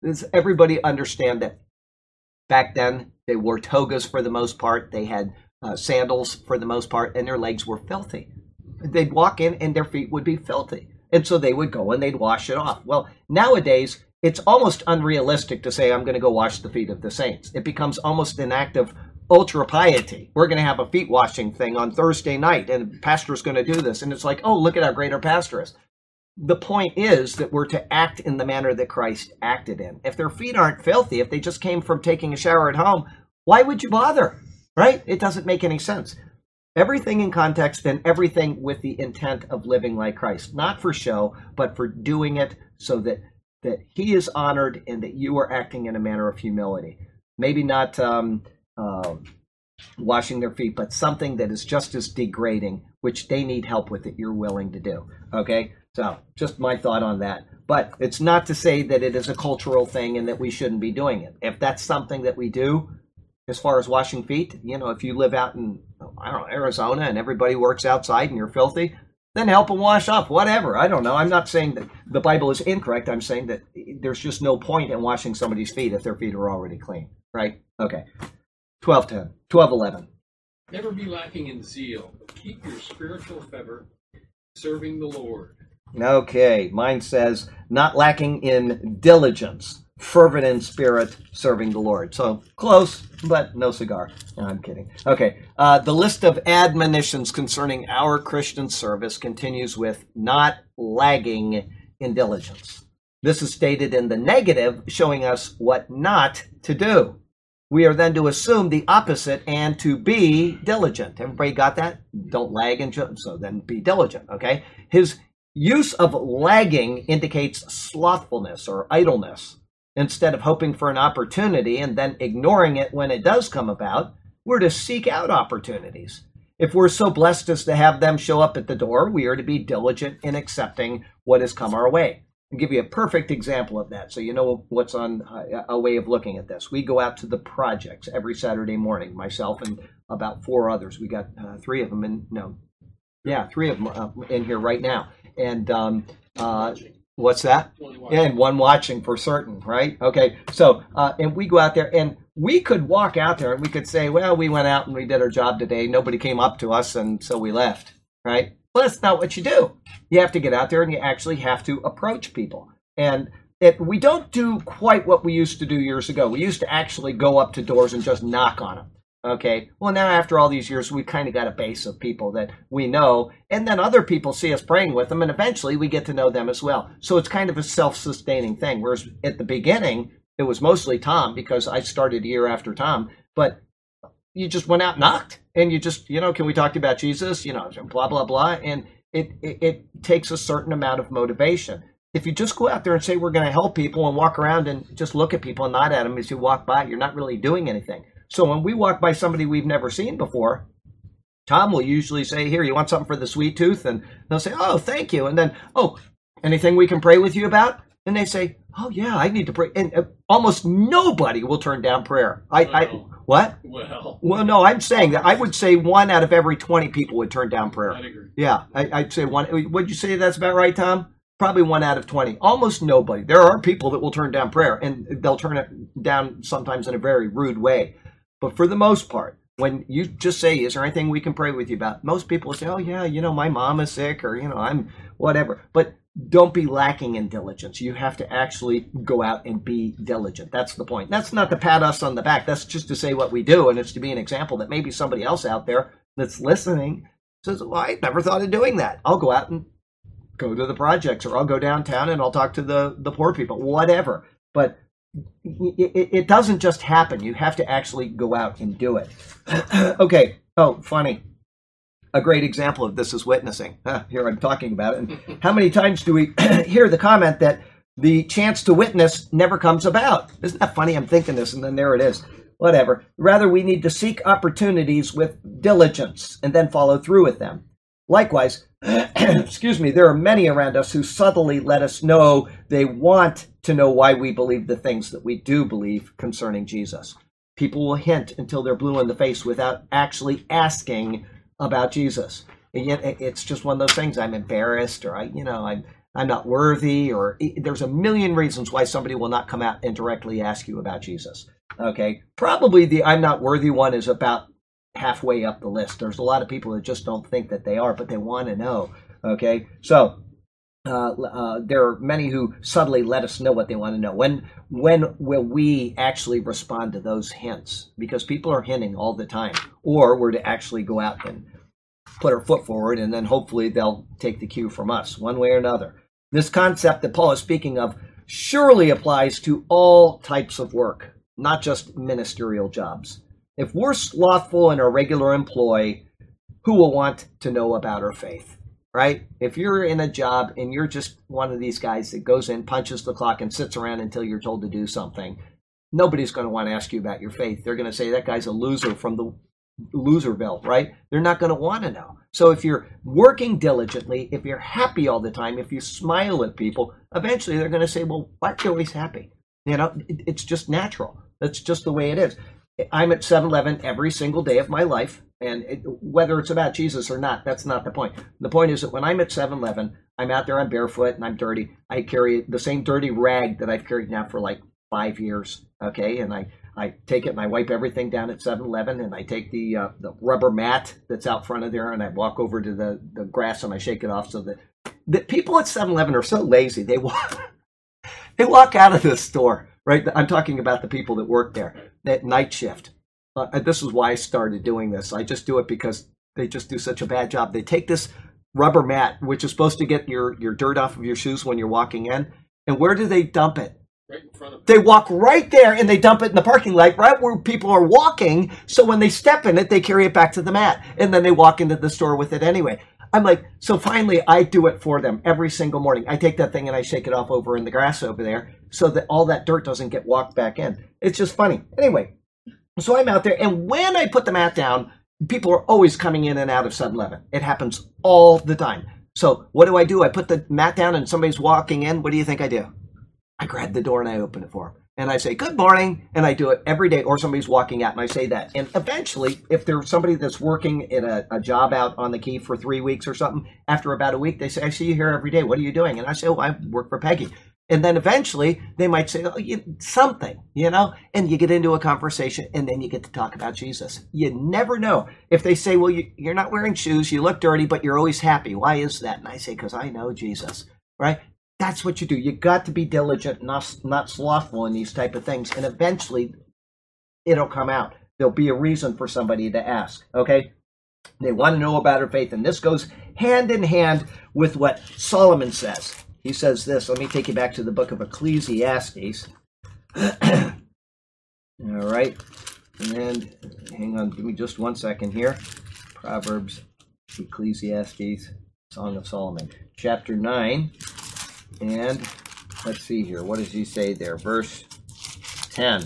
Speaker 1: everybody understand that back then they wore togas for the most part. They had sandals for the most part, and their legs were filthy. They'd walk in and their feet would be filthy. And so they would go and they'd wash it off. Well, nowadays, it's almost unrealistic to say, I'm going to go wash the feet of the saints. It becomes almost an act of ultra piety. We're going to have a feet washing thing on Thursday night, and the pastor's going to do this. And it's like, oh, look at how great our pastor is. The point is that we're to act in the manner that Christ acted in. If their feet aren't filthy, if they just came from taking a shower at home, why would you bother? Right? It doesn't make any sense. Everything in context and everything with the intent of living like Christ, not for show, but for doing it so that he is honored and that you are acting in a manner of humility. Maybe not washing their feet, but something that is just as degrading, which they need help with, that you're willing to do. Okay? So just my thought on that. But it's not to say that it is a cultural thing and that we shouldn't be doing it. If that's something that we do, as far as washing feet, if you live out in, I don't know, Arizona and everybody works outside and you're filthy, then help them wash off, whatever. I don't know. I'm not saying that the Bible is incorrect. I'm saying that there's just no point in washing somebody's feet if their feet are already clean, right? Okay. 12:11.
Speaker 2: Never be lacking in zeal, but keep your spiritual fervor serving the Lord.
Speaker 1: Okay. Mine says, not lacking in diligence, fervent in spirit, serving the Lord. So close, but no cigar. No, I'm kidding. Okay. The list of admonitions concerning our Christian service continues with not lagging in diligence. This is stated in the negative, showing us what not to do. We are then to assume the opposite and to be diligent. Everybody got that? Don't lag in, so then be diligent, okay? His use of lagging indicates slothfulness or idleness. Instead of hoping for an opportunity and then ignoring it when it does come about, we're to seek out opportunities. If we're so blessed as to have them show up at the door, we are to be diligent in accepting what has come our way. I'll give you a perfect example of that so you know what's on a way of looking at this. We go out to the projects every Saturday morning, myself and about 4 others. We got 3 of them in here right now. And what's that? And one watching for certain, right? Okay, so, and we go out there, and we could walk out there, and we could say, well, we went out and we did our job today. Nobody came up to us, and so we left, right? Well, that's not what you do. You have to get out there, and you actually have to approach people. And we don't do quite what we used to do years ago. We used to actually go up to doors and just knock on them. Okay, well, now after all these years, we've kind of got a base of people that we know, and then other people see us praying with them, and eventually we get to know them as well. So it's kind of a self-sustaining thing, whereas at the beginning, it was mostly Tom, because I started a year after Tom, but you just went out and knocked, and you just, can we talk about Jesus, blah, blah, blah, and it takes a certain amount of motivation. If you just go out there and say we're going to help people and walk around and just look at people and nod at them as you walk by, you're not really doing anything. So when we walk by somebody we've never seen before, Tom will usually say, here, you want something for the sweet tooth? And they'll say, oh, thank you. And then, oh, anything we can pray with you about? And they say, oh, yeah, I need to pray. And almost nobody will turn down prayer. What? Well, no, I'm saying that I would say 1 out of every 20 people would turn down prayer.
Speaker 2: I'd agree.
Speaker 1: Yeah, I'd say 1. Would you say that's about right, Tom? Probably 1 out of 20. Almost nobody. There are people that will turn down prayer, and they'll turn it down sometimes in a very rude way. But for the most part, when you just say, is there anything we can pray with you about? Most people will say, oh, yeah, my mom is sick, or, I'm whatever. But don't be lacking in diligence. You have to actually go out and be diligent. That's the point. That's not to pat us on the back. That's just to say what we do, and it's to be an example that maybe somebody else out there that's listening says, well, I never thought of doing that. I'll go out and go to the projects, or I'll go downtown and I'll talk to the poor people, whatever. But it doesn't just happen. You have to actually go out and do it. Okay. Oh, funny. A great example of this is witnessing. Here I'm talking about it. And how many times do we hear the comment that the chance to witness never comes about? Isn't that funny? I'm thinking this, and then there it is. Whatever. Rather, we need to seek opportunities with diligence and then follow through with them. Likewise, there are many around us who subtly let us know they want to know why we believe the things that we do believe concerning Jesus. People will hint until they're blue in the face without actually asking about Jesus. And yet it's just one of those things. I'm embarrassed, or I'm I'm not worthy, or there's a million reasons why somebody will not come out and directly ask you about Jesus. Okay, probably the I'm not worthy one is about halfway up the list. There's a lot of people that just don't think that they are, but they want to know. Okay, so there are many who subtly let us know what they want to know. When will we actually respond to those hints? Because people are hinting all the time, or we're to actually go out and put our foot forward, and then hopefully they'll take the cue from us one way or another. This concept that Paul is speaking of surely applies to all types of work, not just ministerial jobs. If we're slothful in our regular employ, who will want to know about our faith, right? If you're in a job and you're just one of these guys that goes in, punches the clock, and sits around until you're told to do something, nobody's going to want to ask you about your faith. They're going to say, that guy's a loser from the Loserville, right? They're not going to want to know. So if you're working diligently, if you're happy all the time, if you smile at people, eventually they're going to say, well, why are you always happy? You know, it's just natural. That's just the way it is. I'm at 7-Eleven every single day of my life, and whether it's about Jesus or not, that's not the point. The point is that when I'm at 7-Eleven, I'm out there, I'm barefoot, and I'm dirty. I carry the same dirty rag that I've carried now for like 5 years, okay? And I take it and I wipe everything down at 7-Eleven, and I take the rubber mat that's out front of there, and I walk over to the grass and I shake it off. So that the people at 7-Eleven are so lazy. They walk out of the store, right? I'm talking about the people that work there, that night shift. This is why I started doing this. I just do it because they just do such a bad job. They take this rubber mat, which is supposed to get your dirt off of your shoes when you're walking in, and where do they dump it?
Speaker 2: Right in front of them.
Speaker 1: They walk right there and they dump it in the parking lot, right where people are walking. So when they step in it, they carry it back to the mat, and then they walk into the store with it anyway. I'm like, so finally I do it for them every single morning. I take that thing and I shake it off over in the grass over there so that all that dirt doesn't get walked back in. It's just funny. Anyway, so I'm out there, and when I put the mat down, people are always coming in and out of 7-Eleven. It happens all the time. So what do? I put the mat down and somebody's walking in. What do you think I do? I grab the door and I open it for them. And I say, good morning. And I do it every day. Or somebody's walking out and I say that. And eventually, if there's somebody that's working in a job out on the Key for 3 weeks or something, after about a week, they say, I see you here every day. What are you doing? And I say, oh, I work for Peggy. And then eventually they might say, oh, something, and you get into a conversation, and then you get to talk about Jesus. You never know. If they say, well, you're not wearing shoes, you look dirty, but you're always happy. Why is that? And I say, because I know Jesus, right? That's what you do. You got to be diligent, not slothful in these type of things. And eventually it'll come out. There'll be a reason for somebody to ask, okay? They want to know about her faith. And this goes hand in hand with what Solomon says. He says this. Let me take you back to the book of Ecclesiastes. All right. And hang on. Give me just 1 second here. Proverbs, Ecclesiastes, Song of Solomon. Chapter 9. And let's see here. What does he say there? Verse 10.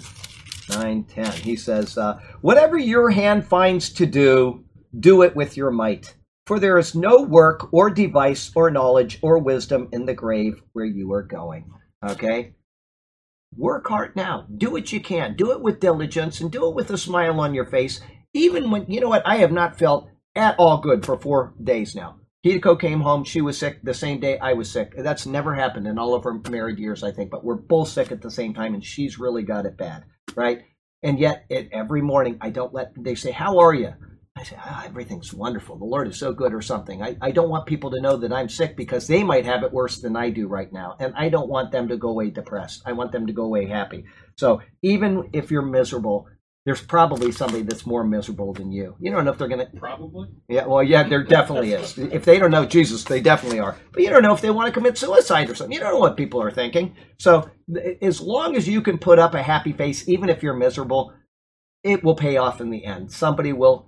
Speaker 1: 9:10. He says, whatever your hand finds to do, do it with your might. For there is no work or device or knowledge or wisdom in the grave where you are going. Okay? Work hard now. Do what you can. Do it with diligence and do it with a smile on your face. Even when, you know what, I have not felt at all good for 4 days now. Hideko came home. She was sick the same day I was sick. That's never happened in all of her married years, I think. But we're both sick at the same time, and she's really got it bad, right? And yet, every morning, they say, how are you? I say, everything's wonderful. The Lord is so good or something. I don't want people to know that I'm sick because they might have it worse than I do right now. And I don't want them to go away depressed. I want them to go away happy. So even if you're miserable, there's probably somebody that's more miserable than you. You don't know if they're going to...
Speaker 2: Probably.
Speaker 1: Yeah, well, yeah, there definitely is. If they don't know Jesus, they definitely are. But you don't know if they want to commit suicide or something. You don't know what people are thinking. So as long as you can put up a happy face, even if you're miserable, it will pay off in the end. Somebody will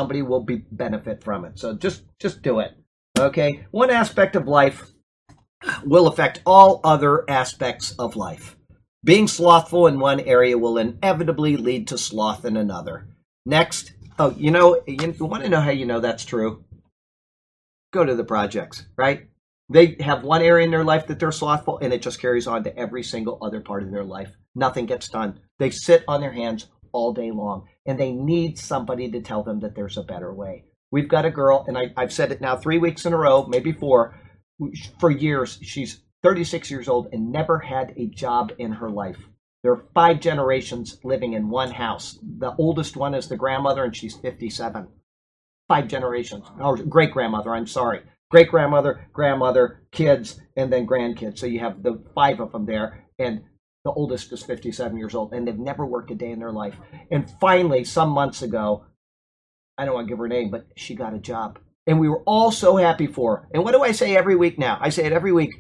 Speaker 1: benefit from it. So just do it. Okay? One aspect of life will affect all other aspects of life. Being slothful in one area will inevitably lead to sloth in another. Next, you want to know how you know that's true? Go to the projects, right? They have one area in their life that they're slothful, and it just carries on to every single other part of their life. Nothing gets done. They sit on their hands all day long, and they need somebody to tell them that there's a better way. We've got a girl, and I've said it now 3 weeks in a row, maybe 4. for years. She's 36 years old and never had a job in her life. There are 5 generations living in one house. The oldest one is the grandmother, and she's 57. 5 generations. Or great-grandmother, I'm sorry. Great-grandmother, grandmother, kids, and then grandkids. So you have the 5 of them there, and the oldest is 57 years old, and they've never worked a day in their life. And finally, some months ago, I don't want to give her a name, but she got a job. And we were all so happy for her. And what do I say every week now? I say it every week.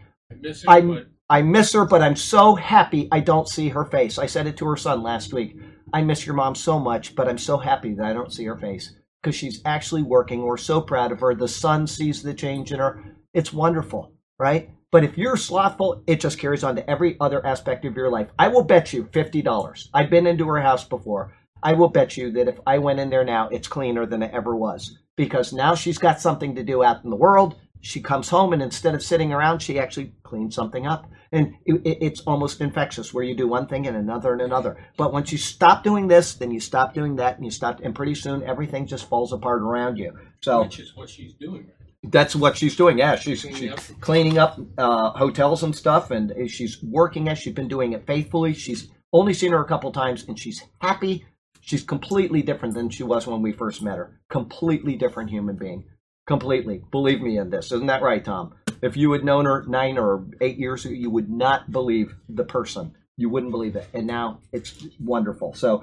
Speaker 1: I miss her, but I'm so happy I don't see her face. I said it to her son last week. I miss your mom so much, but I'm so happy that I don't see her face because she's actually working. We're so proud of her. The son sees the change in her. It's wonderful, right? But if you're slothful, it just carries on to every other aspect of your life. I will bet you $50. I've been into her house before. I will bet you that if I went in there now, it's cleaner than it ever was because now she's got something to do out in the world. She comes home and instead of sitting around, she actually cleans something up. And it's almost infectious where you do one thing and another. But once you stop doing this, then you stop doing that and pretty soon everything just falls apart around you. So
Speaker 2: which is what she's doing.
Speaker 1: That's what she's doing. Yeah, she's cleaning up hotels and stuff, and she's working as she's been doing it faithfully. She's only seen her a couple times, and she's happy. She's completely different than she was when we first met her. Completely different human being. Completely. Believe me in this. Isn't that right, Tom? If you had known her 9 or 8 years ago, you would not believe the person. You wouldn't believe it. And now it's wonderful. So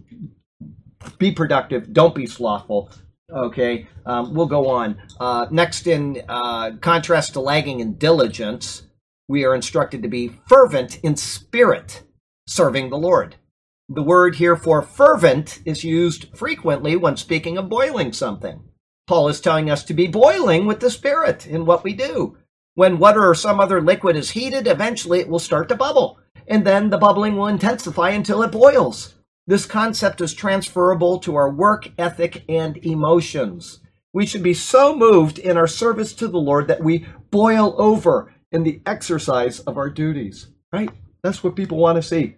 Speaker 1: be productive. Don't be slothful. Okay, we'll go on. Next, in contrast to lagging in diligence, we are instructed to be fervent in spirit, serving the Lord. The word here for fervent is used frequently when speaking of boiling something. Paul is telling us to be boiling with the Spirit in what we do. When water or some other liquid is heated, eventually it will start to bubble, and then the bubbling will intensify until it boils. This concept is transferable to our work ethic and emotions. We should be so moved in our service to the Lord that we boil over in the exercise of our duties, right? That's what people want to see.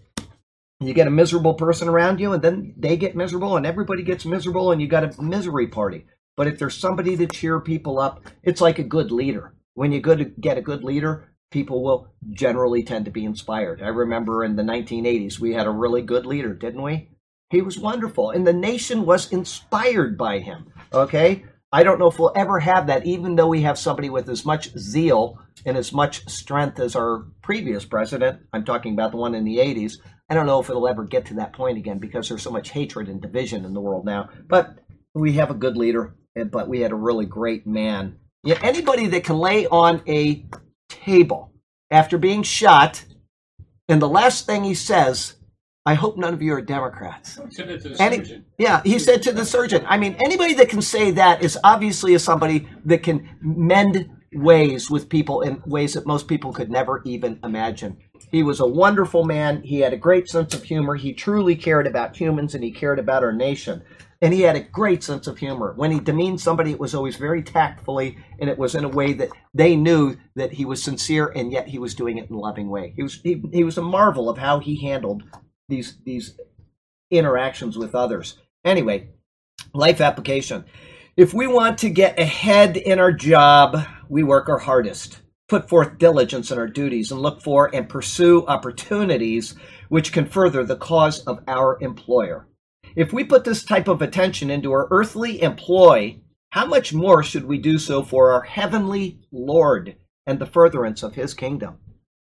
Speaker 1: You get a miserable person around you, and then they get miserable, and everybody gets miserable, and you got a misery party. But if there's somebody to cheer people up, it's like a good leader. When you get a good leader, people will generally tend to be inspired. I remember in the 1980s, we had a really good leader, didn't we? He was wonderful, and the nation was inspired by him, okay? I don't know if we'll ever have that, even though we have somebody with as much zeal and as much strength as our previous president. I'm talking about the one in the 80s. I don't know if it'll ever get to that point again because there's so much hatred and division in the world now. But we have a good leader, but we had a really great man. Yeah, anybody that can lay on a table after being shot, and the last thing he says, I hope none of you are Democrats.
Speaker 2: He said it to the surgeon.
Speaker 1: Yeah, he said to the surgeon. I mean, anybody that can say that is obviously somebody that can mend ways with people in ways that most people could never even imagine. He was a wonderful man. He had a great sense of humor. He truly cared about humans, and he cared about our nation. And he had a great sense of humor. When he demeaned somebody, it was always very tactfully, and it was in a way that they knew that he was sincere, and yet he was doing it in a loving way. He was a marvel of how he handled these interactions with others. Anyway, life application. If we want to get ahead in our job, we work our hardest, put forth diligence in our duties, and look for and pursue opportunities which can further the cause of our employer. If we put this type of attention into our earthly employ, how much more should we do so for our heavenly Lord and the furtherance of his kingdom?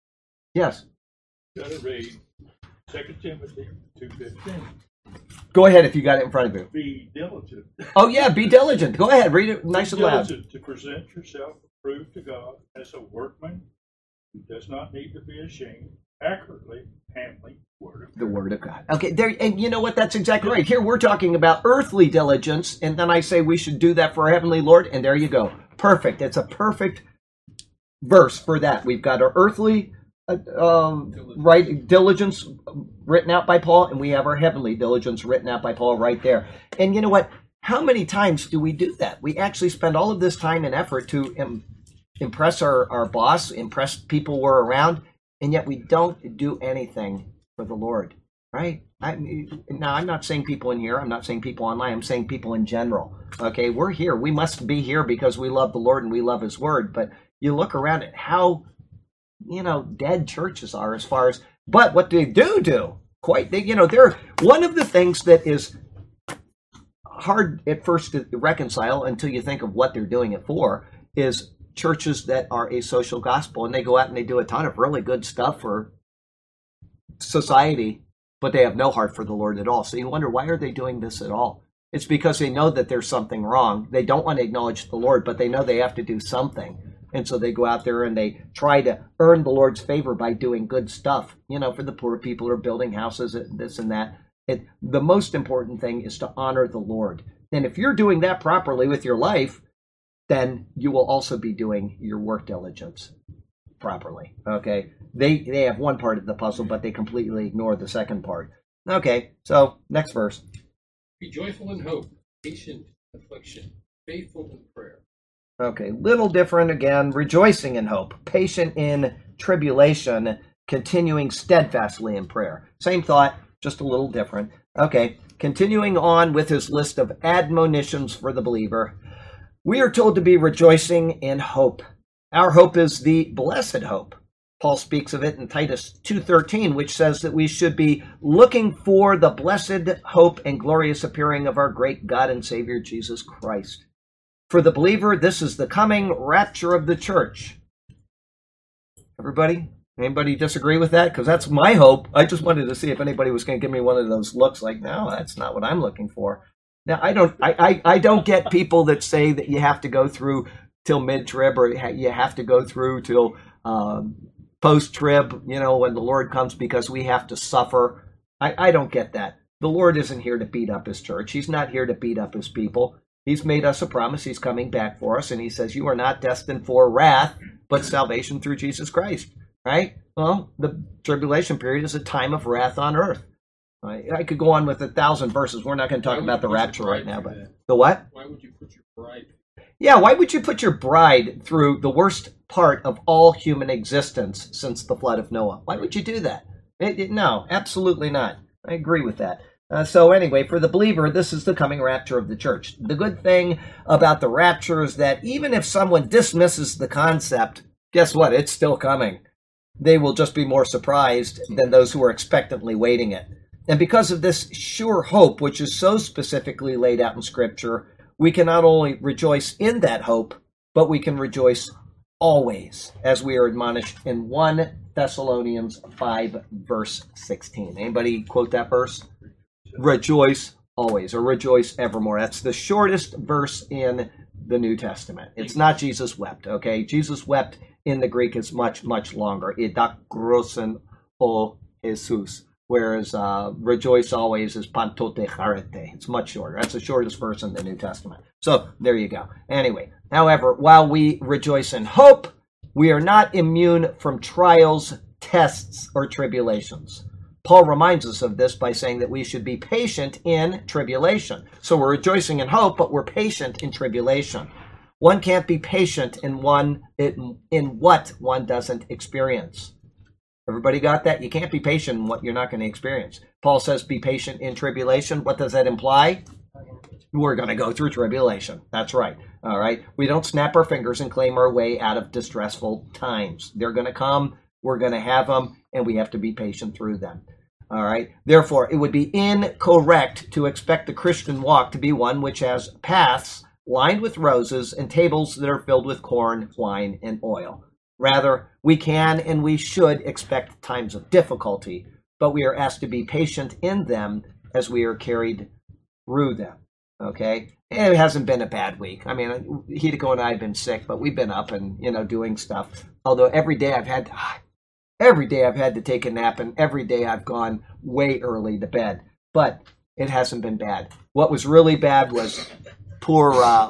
Speaker 1: Yes.
Speaker 4: Got to read 2 Timothy 2:15.
Speaker 1: Go ahead if you got it in front of you.
Speaker 4: Be diligent.
Speaker 1: Oh, yeah, be diligent. Go ahead, read it nice and loud.
Speaker 4: Diligent to present yourself approved to God as a workman who does not need to be ashamed, accurately handling the Word of God.
Speaker 1: Okay, there, and you know what? That's exactly right. Here we're talking about earthly diligence, and then I say we should do that for our heavenly Lord, and there you go. Perfect. It's a perfect verse for that. We've got our earthly diligence written out by Paul, and we have our heavenly diligence written out by Paul right there. And you know what? How many times do we do that? We actually spend all of this time and effort to impress our boss, impress people we're around, and yet we don't do anything for the Lord, right? Now, I'm not saying people in here. I'm not saying people online. I'm saying people in general. Okay, we're here. We must be here because we love the Lord and we love his word. But you look around at how, dead churches are as far as, but what they do, they're one of the things that is hard at first to reconcile until you think of what they're doing it for is churches that are a social gospel, and they go out and they do a ton of really good stuff for society, but they have no heart for the Lord at all. So you wonder, why are they doing this at all? It's because they know that there's something wrong. They don't want to acknowledge the Lord, but they know they have to do something. And so they go out there and they try to earn the Lord's favor by doing good stuff, for the poor people or building houses, this and that. The most important thing is to honor the Lord. And if you're doing that properly with your life, then you will also be doing your work diligence properly. Okay? They have one part of the puzzle, but they completely ignore the second part. Okay, so next verse.
Speaker 2: Be joyful in hope, patient in affliction, faithful in prayer.
Speaker 1: Okay, little different again. Rejoicing in hope, patient in tribulation, continuing steadfastly in prayer. Same thought, just a little different. Okay, continuing on with his list of admonitions for the believer. We are told to be rejoicing in hope. Our hope is the blessed hope. Paul speaks of it in Titus 2:13, which says that we should be looking for the blessed hope and glorious appearing of our great God and Savior Jesus Christ. For the believer, this is the coming rapture of the church. Everybody? Anybody disagree with that? Because that's my hope. I just wanted to see if anybody was going to give me one of those looks like, no, that's not what I'm looking for. Now, I don't get people that say that you have to go through till mid-trib or you have to go through till post-trib, when the Lord comes, because we have to suffer. I don't get that. The Lord isn't here to beat up his church. He's not here to beat up his people. He's made us a promise. He's coming back for us. And he says, you are not destined for wrath, but salvation through Jesus Christ. Right? Well, the tribulation period is a time of wrath on earth. I could go on with 1,000 verses. We're not going to talk about the rapture right now. But the what?
Speaker 2: Why would you put your bride?
Speaker 1: Yeah, why would you put your bride through the worst part of all human existence since the flood of Noah? Why would you do that? No, absolutely not. I agree with that. So anyway, for the believer, this is the coming rapture of the church. The good thing about the rapture is that even if someone dismisses the concept, guess what? It's still coming. They will just be more surprised than those who are expectantly waiting it. And because of this sure hope, which is so specifically laid out in Scripture, we can not only rejoice in that hope, but we can rejoice always, as we are admonished in 1 Thessalonians 5, verse 16. Anybody quote that verse? Rejoice always, or rejoice evermore. That's the shortest verse in the New Testament. It's not Jesus wept, okay? Jesus wept in the Greek is much, much longer. Idakrosen o Jesus. Whereas rejoice always is pantote charete. It's much shorter. That's the shortest verse in the New Testament. So there you go. Anyway, however, while we rejoice in hope, we are not immune from trials, tests, or tribulations. Paul reminds us of this by saying that we should be patient in tribulation. So we're rejoicing in hope, but we're patient in tribulation. One can't be patient in what one doesn't experience. Everybody got that? You can't be patient in what you're not going to experience. Paul says be patient in tribulation. What does that imply? We're going to go through tribulation. That's right. All right. We don't snap our fingers and claim our way out of distressful times. They're going to come. We're going to have them, and we have to be patient through them. All right. Therefore, it would be incorrect to expect the Christian walk to be one which has paths lined with roses and tables that are filled with corn, wine, and oil. Rather, we can and we should expect times of difficulty, but we are asked to be patient in them as we are carried through them. Okay? And it hasn't been a bad week. I mean, Hideko and I have been sick, but we've been up and, doing stuff. Although every day I've had to take a nap, and every day I've gone way early to bed. But it hasn't been bad. What was really bad was poor,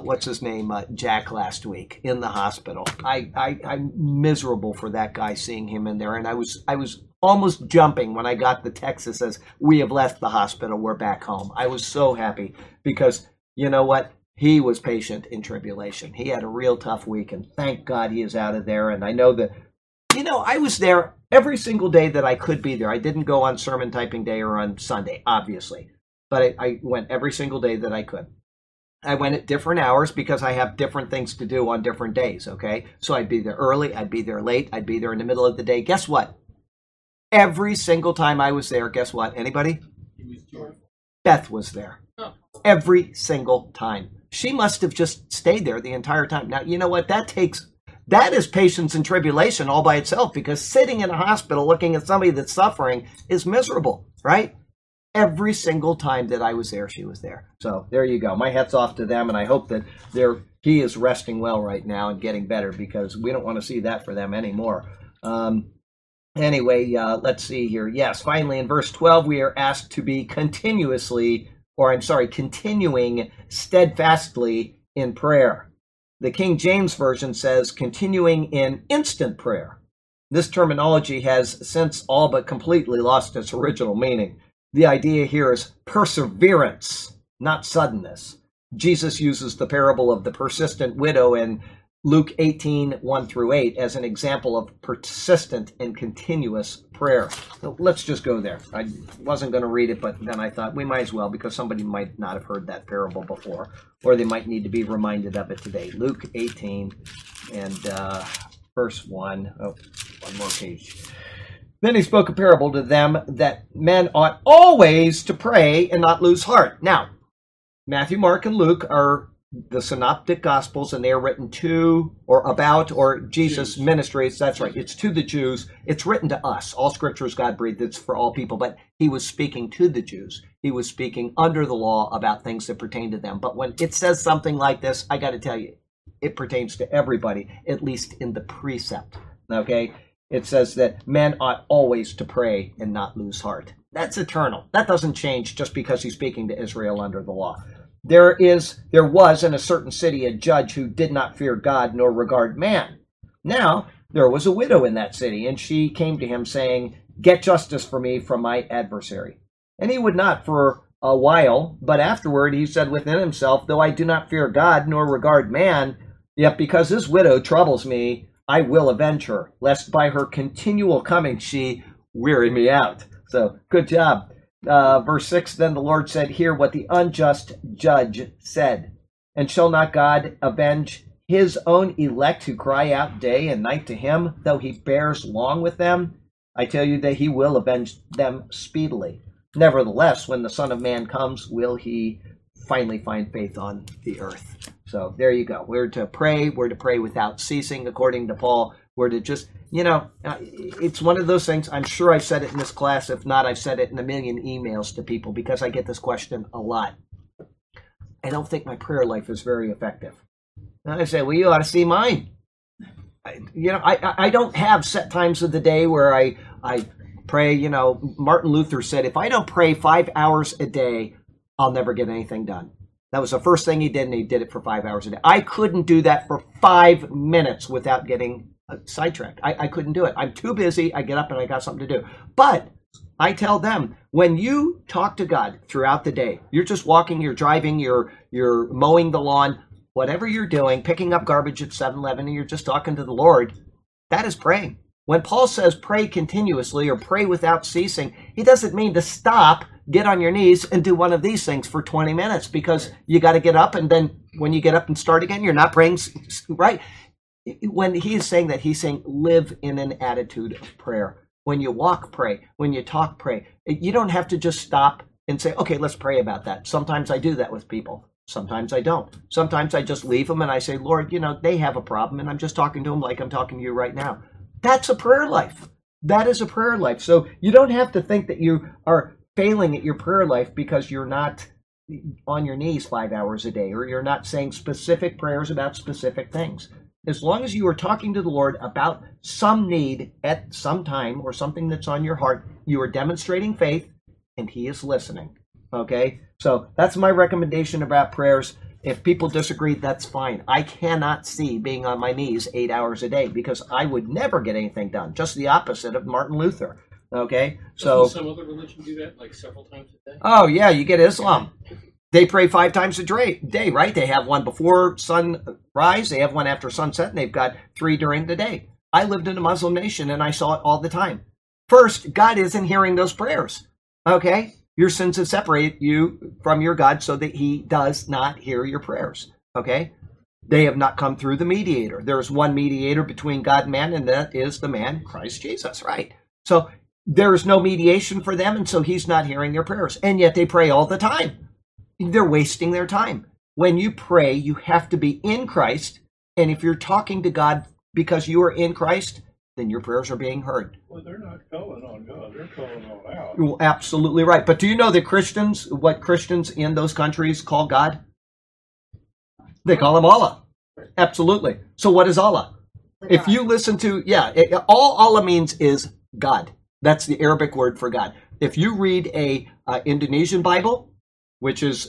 Speaker 1: Jack last week in the hospital. I'm miserable for that guy, seeing him in there. And I was almost jumping when I got the text that says, we have left the hospital, we're back home. I was so happy because, you know what? He was patient in tribulation. He had a real tough week, and thank God he is out of there. And I know that, I was there every single day that I could be there. I didn't go on sermon typing day or on Sunday, obviously. But I went every single day that I could. I went at different hours because I have different things to do on different days, okay? So I'd be there early, I'd be there late, I'd be there in the middle of the day. Guess what? Every single time I was there, guess what? Anybody?
Speaker 2: He was joyful.
Speaker 1: Beth was there.
Speaker 2: Oh.
Speaker 1: Every single time. She must have just stayed there the entire time. Now, you know what? That is patience and tribulation all by itself, because sitting in a hospital looking at somebody that's suffering is miserable, right? Every single time that I was there, she was there. So there you go. My hat's off to them, and I hope that he is resting well right now and getting better, because we don't want to see that for them anymore. Anyway, let's see here. Yes, finally in verse 12, we are asked to be continuing steadfastly in prayer. The King James Version says continuing in instant prayer. This terminology has since all but completely lost its original meaning. The idea here is perseverance, not suddenness. Jesus uses the parable of the persistent widow in Luke 18:1-8 as an example of persistent and continuous prayer. So let's just go there. I wasn't going to read it, but then I thought we might as well, because somebody might not have heard that parable before, or they might need to be reminded of it today. Luke 18 and verse 1. Oh, one more page. Then he spoke a parable to them that men ought always to pray and not lose heart. Now, Matthew, Mark, and Luke are the synoptic gospels, and they are written to or about or Jesus' ministries. That's right. It's to the Jews. It's written to us. All scripture is God-breathed. It's for all people. But he was speaking to the Jews. He was speaking under the law about things that pertain to them. But when it says something like this, I got to tell you, it pertains to everybody, at least in the precept. Okay? It says that men ought always to pray and not lose heart. That's eternal. That doesn't change just because he's speaking to Israel under the law. There was in a certain city a judge who did not fear God nor regard man. Now, there was a widow in that city, and she came to him saying, "Get justice for me from my adversary." And he would not for a while, but afterward he said within himself, "Though I do not fear God nor regard man, yet because this widow troubles me, I will avenge her, lest by her continual coming she weary me out." So, good job. Verse 6, then the Lord said, "Hear what the unjust judge said. And shall not God avenge his own elect who cry out day and night to him, though he bears long with them? I tell you that he will avenge them speedily. Nevertheless, when the Son of Man comes, will he finally find faith on the earth?" So there you go. We're to pray without ceasing, according to Paul. We're to just, it's one of those things. I'm sure I've said it in this class. If not, I've said it in a million emails to people, because I get this question a lot. I don't think my prayer life is very effective. And I say, well, you ought to see mine. I don't have set times of the day where I pray. Martin Luther said, if I don't pray 5 hours a day, I'll never get anything done. That was the first thing he did, and he did it for 5 hours a day. I couldn't do that for 5 minutes without getting sidetracked. I couldn't do it. I'm too busy. I get up and I got something to do. But I tell them, when you talk to God throughout the day, you're just walking, you're driving, you're mowing the lawn, whatever you're doing, picking up garbage at 7-Eleven, and you're just talking to the Lord, that is praying. When Paul says pray continuously or pray without ceasing, he doesn't mean to stop, get on your knees, and do one of these things for 20 minutes, because you got to get up, and then when you get up and start again, you're not praying, right? When he is saying that, he's saying live in an attitude of prayer. When you walk, pray. When you talk, pray. You don't have to just stop and say, okay, let's pray about that. Sometimes I do that with people. Sometimes I don't. Sometimes I just leave them and I say, Lord, they have a problem, and I'm just talking to them like I'm talking to you right now. That's a prayer life. That is a prayer life. So you don't have to think that you are failing at your prayer life because you're not on your knees 5 hours a day, or you're not saying specific prayers about specific things. As long as you are talking to the Lord about some need at some time or something that's on your heart, you are demonstrating faith, and he is listening. Okay? So that's my recommendation about prayers. If people disagree, that's fine. I cannot see being on my knees 8 hours a day, because I would never get anything done. Just the opposite of Martin Luther. Okay?
Speaker 2: Doesn't some other religion do that, like several times a day?
Speaker 1: Oh, yeah, you get Islam. They pray 5 times a day, right? They have one before sunrise, they have one after sunset, and they've got 3 during the day. I lived in a Muslim nation, and I saw it all the time. First, God isn't hearing those prayers, okay? Your sins have separated you from your God so that he does not hear your prayers. Okay? They have not come through the mediator. There is one mediator between God and man, and that is the man, Christ Jesus, right? So there is no mediation for them, and so he's not hearing their prayers. And yet they pray all the time. They're wasting their time. When you pray, you have to be in Christ, and if you're talking to God because you are in Christ, then your prayers are being heard.
Speaker 4: Well, they're not calling on God. They're calling on out.
Speaker 1: Well, absolutely right. But do you know that what Christians in those countries call God? They call him Allah. Absolutely. So what is Allah? If you listen to, all Allah means is God. That's the Arabic word for God. If you read a Indonesian Bible, which is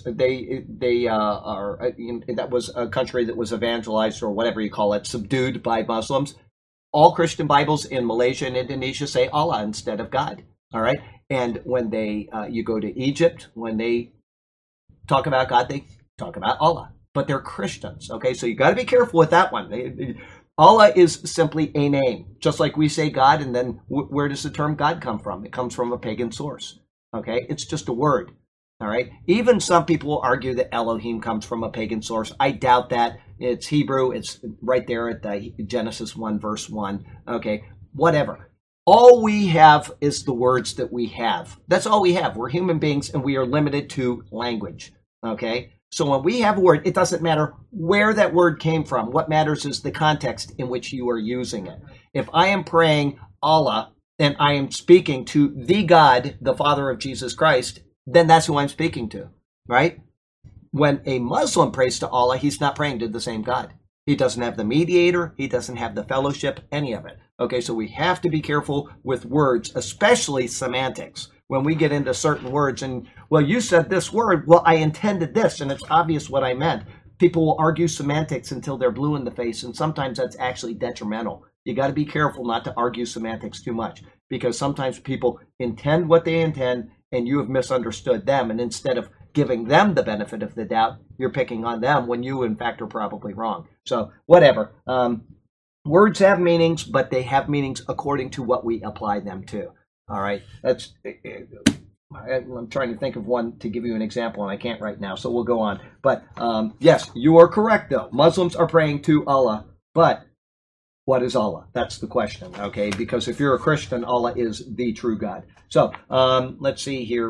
Speaker 1: that was a country that was evangelized, or whatever you call it, subdued by Muslims. All Christian Bibles in Malaysia and Indonesia say Allah instead of God. All right, and when you go to Egypt, when they talk about God, they talk about Allah, but they're Christians. Okay, so you got to be careful with that one. Allah is simply a name, just like we say God, and then where does the term God come from? It comes from a pagan source. Okay, it's just a word. All right. Even some people will argue that Elohim comes from a pagan source. I doubt that. It's Hebrew. It's right there at Genesis 1, verse 1. Okay. Whatever. All we have is the words that we have. That's all we have. We're human beings, and we are limited to language. Okay. So when we have a word, it doesn't matter where that word came from. What matters is the context in which you are using it. If I am praying Allah and I am speaking to the God, the Father of Jesus Christ, then that's who I'm speaking to, right? When a Muslim prays to Allah, he's not praying to the same God. He doesn't have the mediator. He doesn't have the fellowship, any of it. Okay, so we have to be careful with words, especially semantics. When we get into certain words and, well, you said this word, well, I intended this, and it's obvious what I meant. People will argue semantics until they're blue in the face, and sometimes that's actually detrimental. You got to be careful not to argue semantics too much, because sometimes people intend what they intend, and you have misunderstood them, and instead of giving them the benefit of the doubt, you're picking on them when you, in fact, are probably wrong. So, whatever. Words have meanings, but they have meanings according to what we apply them to. All right? I'm trying to think of one to give you an example, and I can't right now, so we'll go on. But, yes, you are correct, though. Muslims are praying to Allah, but what is Allah? That's the question, okay? Because if you're a Christian, Allah is the true God. So, let's see here.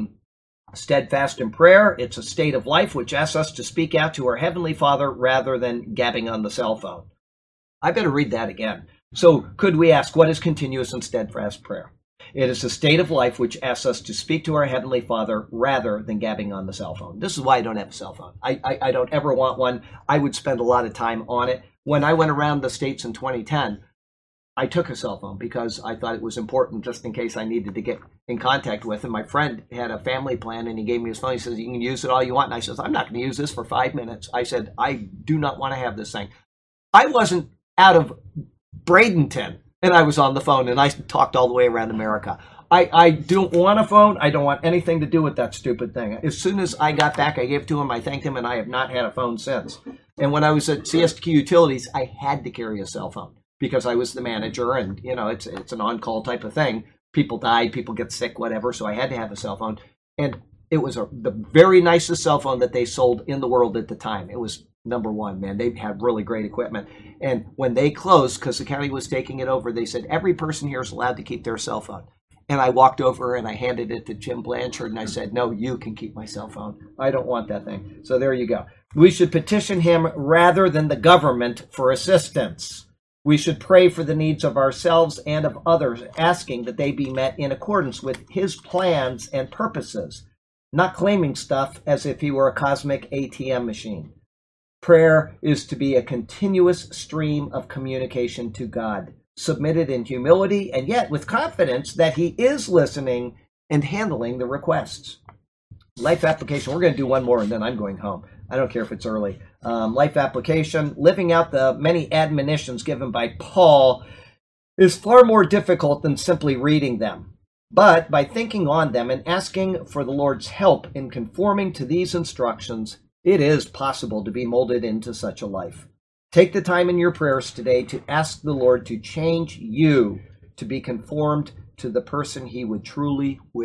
Speaker 1: Steadfast in prayer. It's a state of life which asks us to speak out to our Heavenly Father rather than gabbing on the cell phone. I better read that again. So, could we ask, what is continuous and steadfast prayer? It is a state of life which asks us to speak to our Heavenly Father rather than gabbing on the cell phone. This is why I don't have a cell phone. I don't ever want one. I would spend a lot of time on it. When I went around the States in 2010, I took a cell phone because I thought it was important just in case I needed to get in contact with him. My friend had a family plan, and he gave me his phone. He says, you can use it all you want. And I says, I'm not going to use this for 5 minutes. I said, I do not want to have this thing. I wasn't out of Bradenton, and I was on the phone, and I talked all the way around America. I don't want a phone. I don't want anything to do with that stupid thing. As soon as I got back, I gave it to him. I thanked him, and I have not had a phone since. And when I was at CSQ Utilities, I had to carry a cell phone because I was the manager, and it's an on-call type of thing. People die, people get sick, whatever. So I had to have a cell phone, and it was the very nicest cell phone that they sold in the world at the time. It was number one, man. They had really great equipment. And when they closed, because the county was taking it over, they said every person here is allowed to keep their cell phone. And I walked over and I handed it to Jim Blanchard, and I said, no, you can keep my cell phone. I don't want that thing. So there you go. We should petition him rather than the government for assistance. We should pray for the needs of ourselves and of others, asking that they be met in accordance with his plans and purposes, not claiming stuff as if he were a cosmic ATM machine. Prayer is to be a continuous stream of communication to God, submitted in humility and yet with confidence that he is listening and handling the requests. Life application. We're going to do one more and then I'm going home. I don't care if it's early. Life application. Living out the many admonitions given by Paul is far more difficult than simply reading them. But by thinking on them and asking for the Lord's help in conforming to these instructions, it is possible to be molded into such a life. Take the time in your prayers today to ask the Lord to change you to be conformed to the person he would truly wish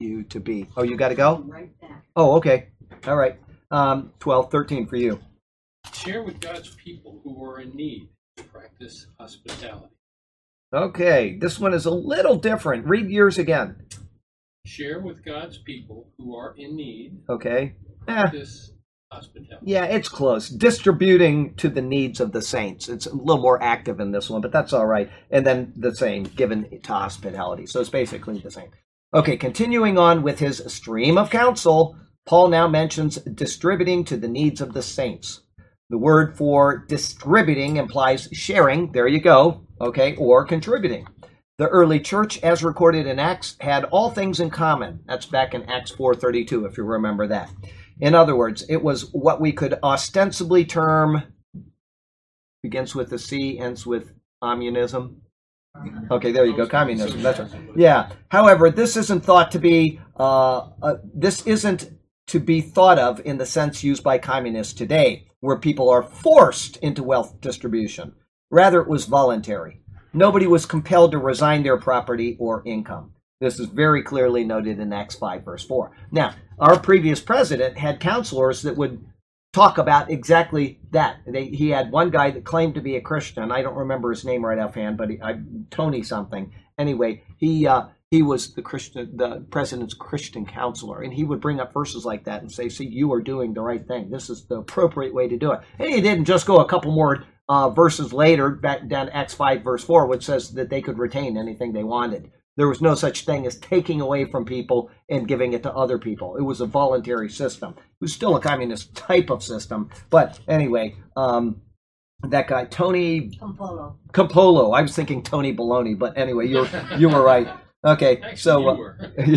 Speaker 1: you to be. Oh, you got to go?
Speaker 3: Right back.
Speaker 1: Oh, okay. All right. 12, 13 for you.
Speaker 2: Share with God's people who are in need. Practice hospitality.
Speaker 1: Okay, this one is a little different. Read yours again.
Speaker 2: Share with God's people who are in need.
Speaker 1: Okay.
Speaker 2: Practice hospitality.
Speaker 1: Yeah, it's close. Distributing to the needs of the saints. It's a little more active in this one, but that's all right. And then the same, given to hospitality. So it's basically the same. Okay, continuing on with his stream of counsel, Paul now mentions distributing to the needs of the saints. The word for distributing implies sharing, there you go, okay, or contributing. The early church, as recorded in Acts, had all things in common. That's back in Acts 4:32, if you remember that. In other words, it was what we could ostensibly term, begins with a C, ends with communism. Okay, there you go, communism. That's right. Yeah. However, this isn't thought to be. This isn't to be thought of in the sense used by communists today, where people are forced into wealth distribution. Rather, it was voluntary. Nobody was compelled to resign their property or income. This is very clearly noted in Acts 5, verse 4. Now, our previous president had counselors that would talk about exactly that. He had one guy that claimed to be a Christian. I don't remember his name right offhand, but Tony something. Anyway, he was the president's Christian counselor, and he would bring up verses like that and say, "See, you are doing the right thing. This is the appropriate way to do it." And he didn't just go a couple more verses later, back down to Acts 5, verse 4, which says that they could retain anything they wanted. There was no such thing as taking away from people and giving it to other people. It was a voluntary system. It was still a communist type of system. But anyway, that guy, Tony Campolo. I was thinking Tony Baloney, but anyway, you were right. Okay,
Speaker 2: Actually,
Speaker 1: so
Speaker 2: you were.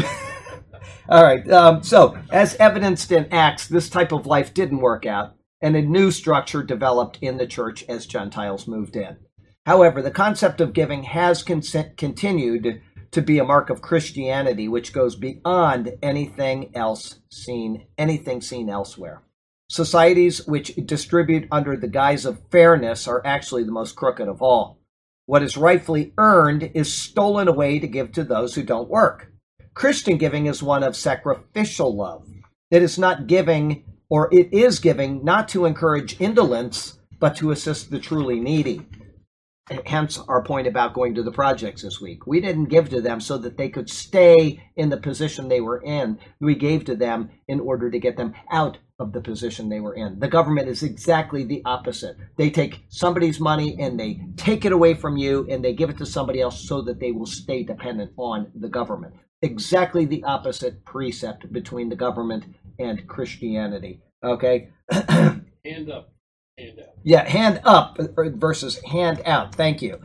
Speaker 1: all right. So as evidenced in Acts, this type of life didn't work out, and a new structure developed in the church as Gentiles moved in. However, the concept of giving has continued to be a mark of Christianity, which goes beyond anything seen elsewhere. Societies which distribute under the guise of fairness are actually the most crooked of all. What is rightfully earned is stolen away to give to those who don't work. Christian giving is one of sacrificial love. It is not giving, or it is giving not to encourage indolence, but to assist the truly needy. Hence our point about going to the projects this week. We didn't give to them so that they could stay in the position they were in. We gave to them in order to get them out of the position they were in. The government is exactly the opposite. They take somebody's money and they take it away from you and they give it to somebody else so that they will stay dependent on the government. Exactly the opposite precept between the government and Christianity. Okay?
Speaker 2: Hand up. Hand out.
Speaker 1: Yeah, hand up versus hand out. Thank you.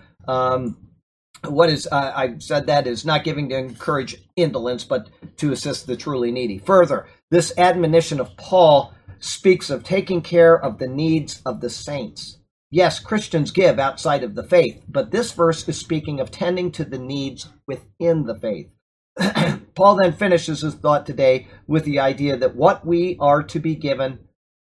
Speaker 1: What is, I said that is not giving to encourage indolence, but to assist the truly needy. Further, this admonition of Paul speaks of taking care of the needs of the saints. Yes, Christians give outside of the faith, but this verse is speaking of tending to the needs within the faith. Paul then finishes his thought today with the idea that what we are to be given,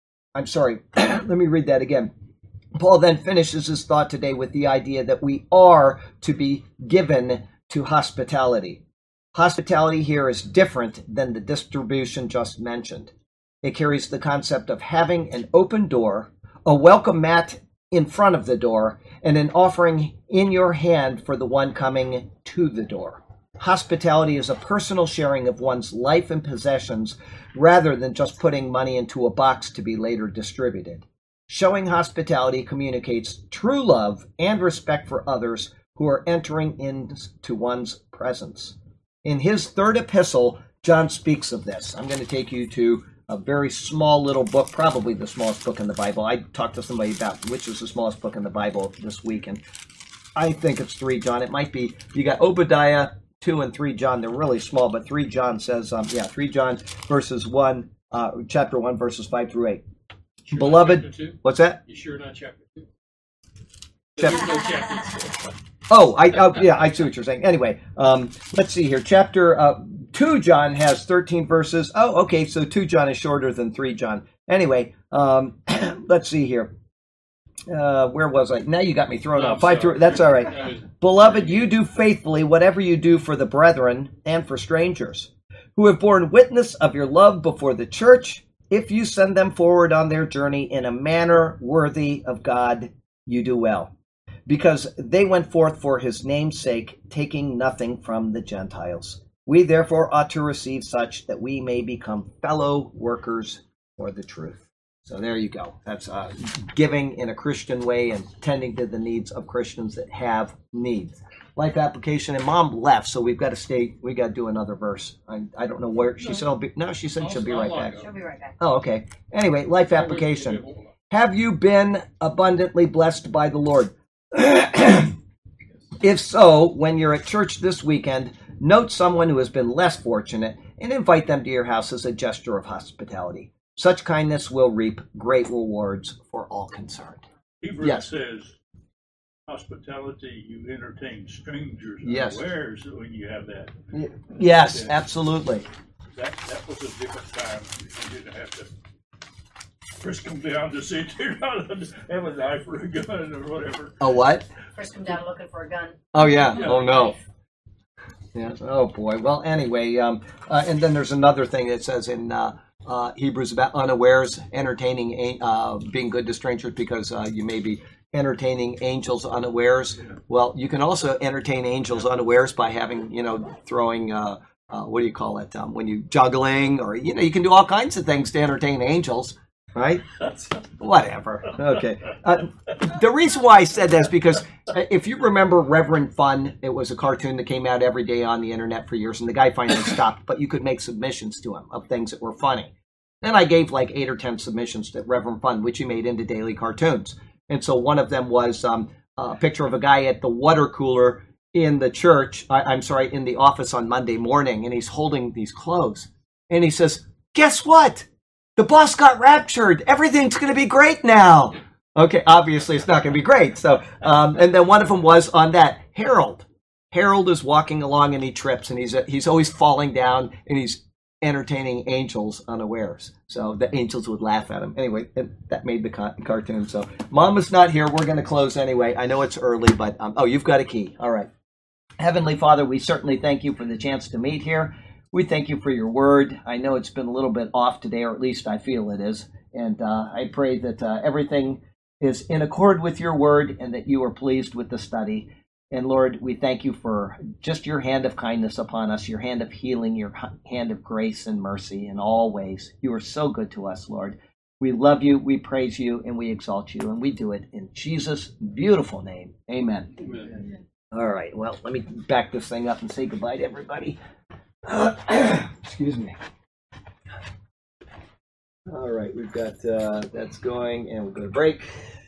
Speaker 1: let me read that again. Paul then finishes his thought today with the idea that we are to be given to hospitality. Hospitality here is different than the distribution just mentioned. It carries the concept of having an open door, a welcome mat in front of the door, and an offering in your hand for the one coming to the door. Hospitality is a personal sharing of one's life and possessions rather than just putting money into a box to be later distributed. Showing hospitality communicates true love and respect for others who are entering into one's presence. In his third epistle, John speaks of this. I'm going to take you to a very small little book, probably the smallest book in the Bible. I talked to somebody about which is the smallest book in the Bible this week, and I think it's 3 John. It might be, you got Obadiah, 2 and 3 John. They're really small, but 3 John says, 3 John verses 1, chapter 1, verses 5 through 8.
Speaker 2: Sure,
Speaker 1: Beloved, what's that?
Speaker 2: You sure not chapter 2?
Speaker 1: Chapter-
Speaker 2: There's no chapter 2.
Speaker 1: I see what you're saying. Anyway, let's see here. Chapter 2 John has 13 verses. Oh, okay, so 2 John is shorter than 3 John. Anyway, let's see here. Where was I? Now you got me thrown off. 5 through. That's all right. Beloved, you do faithfully whatever you do for the brethren and for strangers. who have borne witness of your love before the church. If you send them forward on their journey in a manner worthy of God, you do well, because they went forth for his name's sake, taking nothing from the Gentiles. We therefore ought to receive such, that we may become fellow workers for the truth. So there you go. That's giving in a Christian way and tending to the needs of Christians that have needs. Life application, and Mom left, so we've got to do another verse. I don't know where she said. She said she'll be right back.
Speaker 3: She'll be right back.
Speaker 1: Oh, okay. Anyway, life application. Have you been abundantly blessed by the Lord? If so, when you're at church this weekend, note someone who has been less fortunate and invite them to your house as a gesture of hospitality. Such kindness will reap great rewards for all concerned.
Speaker 4: Hebrews says, hospitality, you entertain strangers unawares when you have that.
Speaker 1: Yes, absolutely.
Speaker 4: That was a different time. You didn't have to frisk them down to see if they're not have a knife or a gun or whatever.
Speaker 1: A what?
Speaker 3: First come down looking for a gun.
Speaker 1: Oh, yeah. Oh, no. Yeah. Oh, boy. Well, anyway, and then there's another thing that says in Hebrews about unawares, entertaining, being good to strangers, because you may be entertaining angels unawares. Well, you can also entertain angels unawares by having, throwing, what do you call it? When you juggling, or, you can do all kinds of things to entertain angels, right? Whatever. Okay. The reason why I said that is because if you remember Reverend Fun, it was a cartoon that came out every day on the internet for years, and the guy finally stopped, but you could make submissions to him of things that were funny. Then I gave like 8 or 10 submissions to Reverend Fun, which he made into daily cartoons. And so one of them was a picture of a guy at the water cooler in the church, in the office on Monday morning, and he's holding these clothes. And he says, guess what? The boss got raptured. Everything's going to be great now. Okay, obviously it's not going to be great. So, and then one of them was on that, Harold. Harold is walking along and he trips, and he's always falling down, and he's entertaining angels unawares. So the angels would laugh at him. Anyway, that made the cartoon. So Mama's not here. We're going to close anyway. I know it's early, but you've got a key. All right. Heavenly Father, we certainly thank you for the chance to meet here. We thank you for your word. I know it's been a little bit off today, or at least I feel it is. And I pray that everything is in accord with your word, and that you are pleased with the study. And Lord, we thank you for just your hand of kindness upon us, your hand of healing, your hand of grace and mercy in all ways. You are so good to us, Lord. We love you, we praise you, and we exalt you. And we do it in Jesus' beautiful name. Amen.
Speaker 2: Amen.
Speaker 1: All right, well, let me back this thing up and say goodbye to everybody. Excuse me. All right, we've got that's going, and we'll go to break.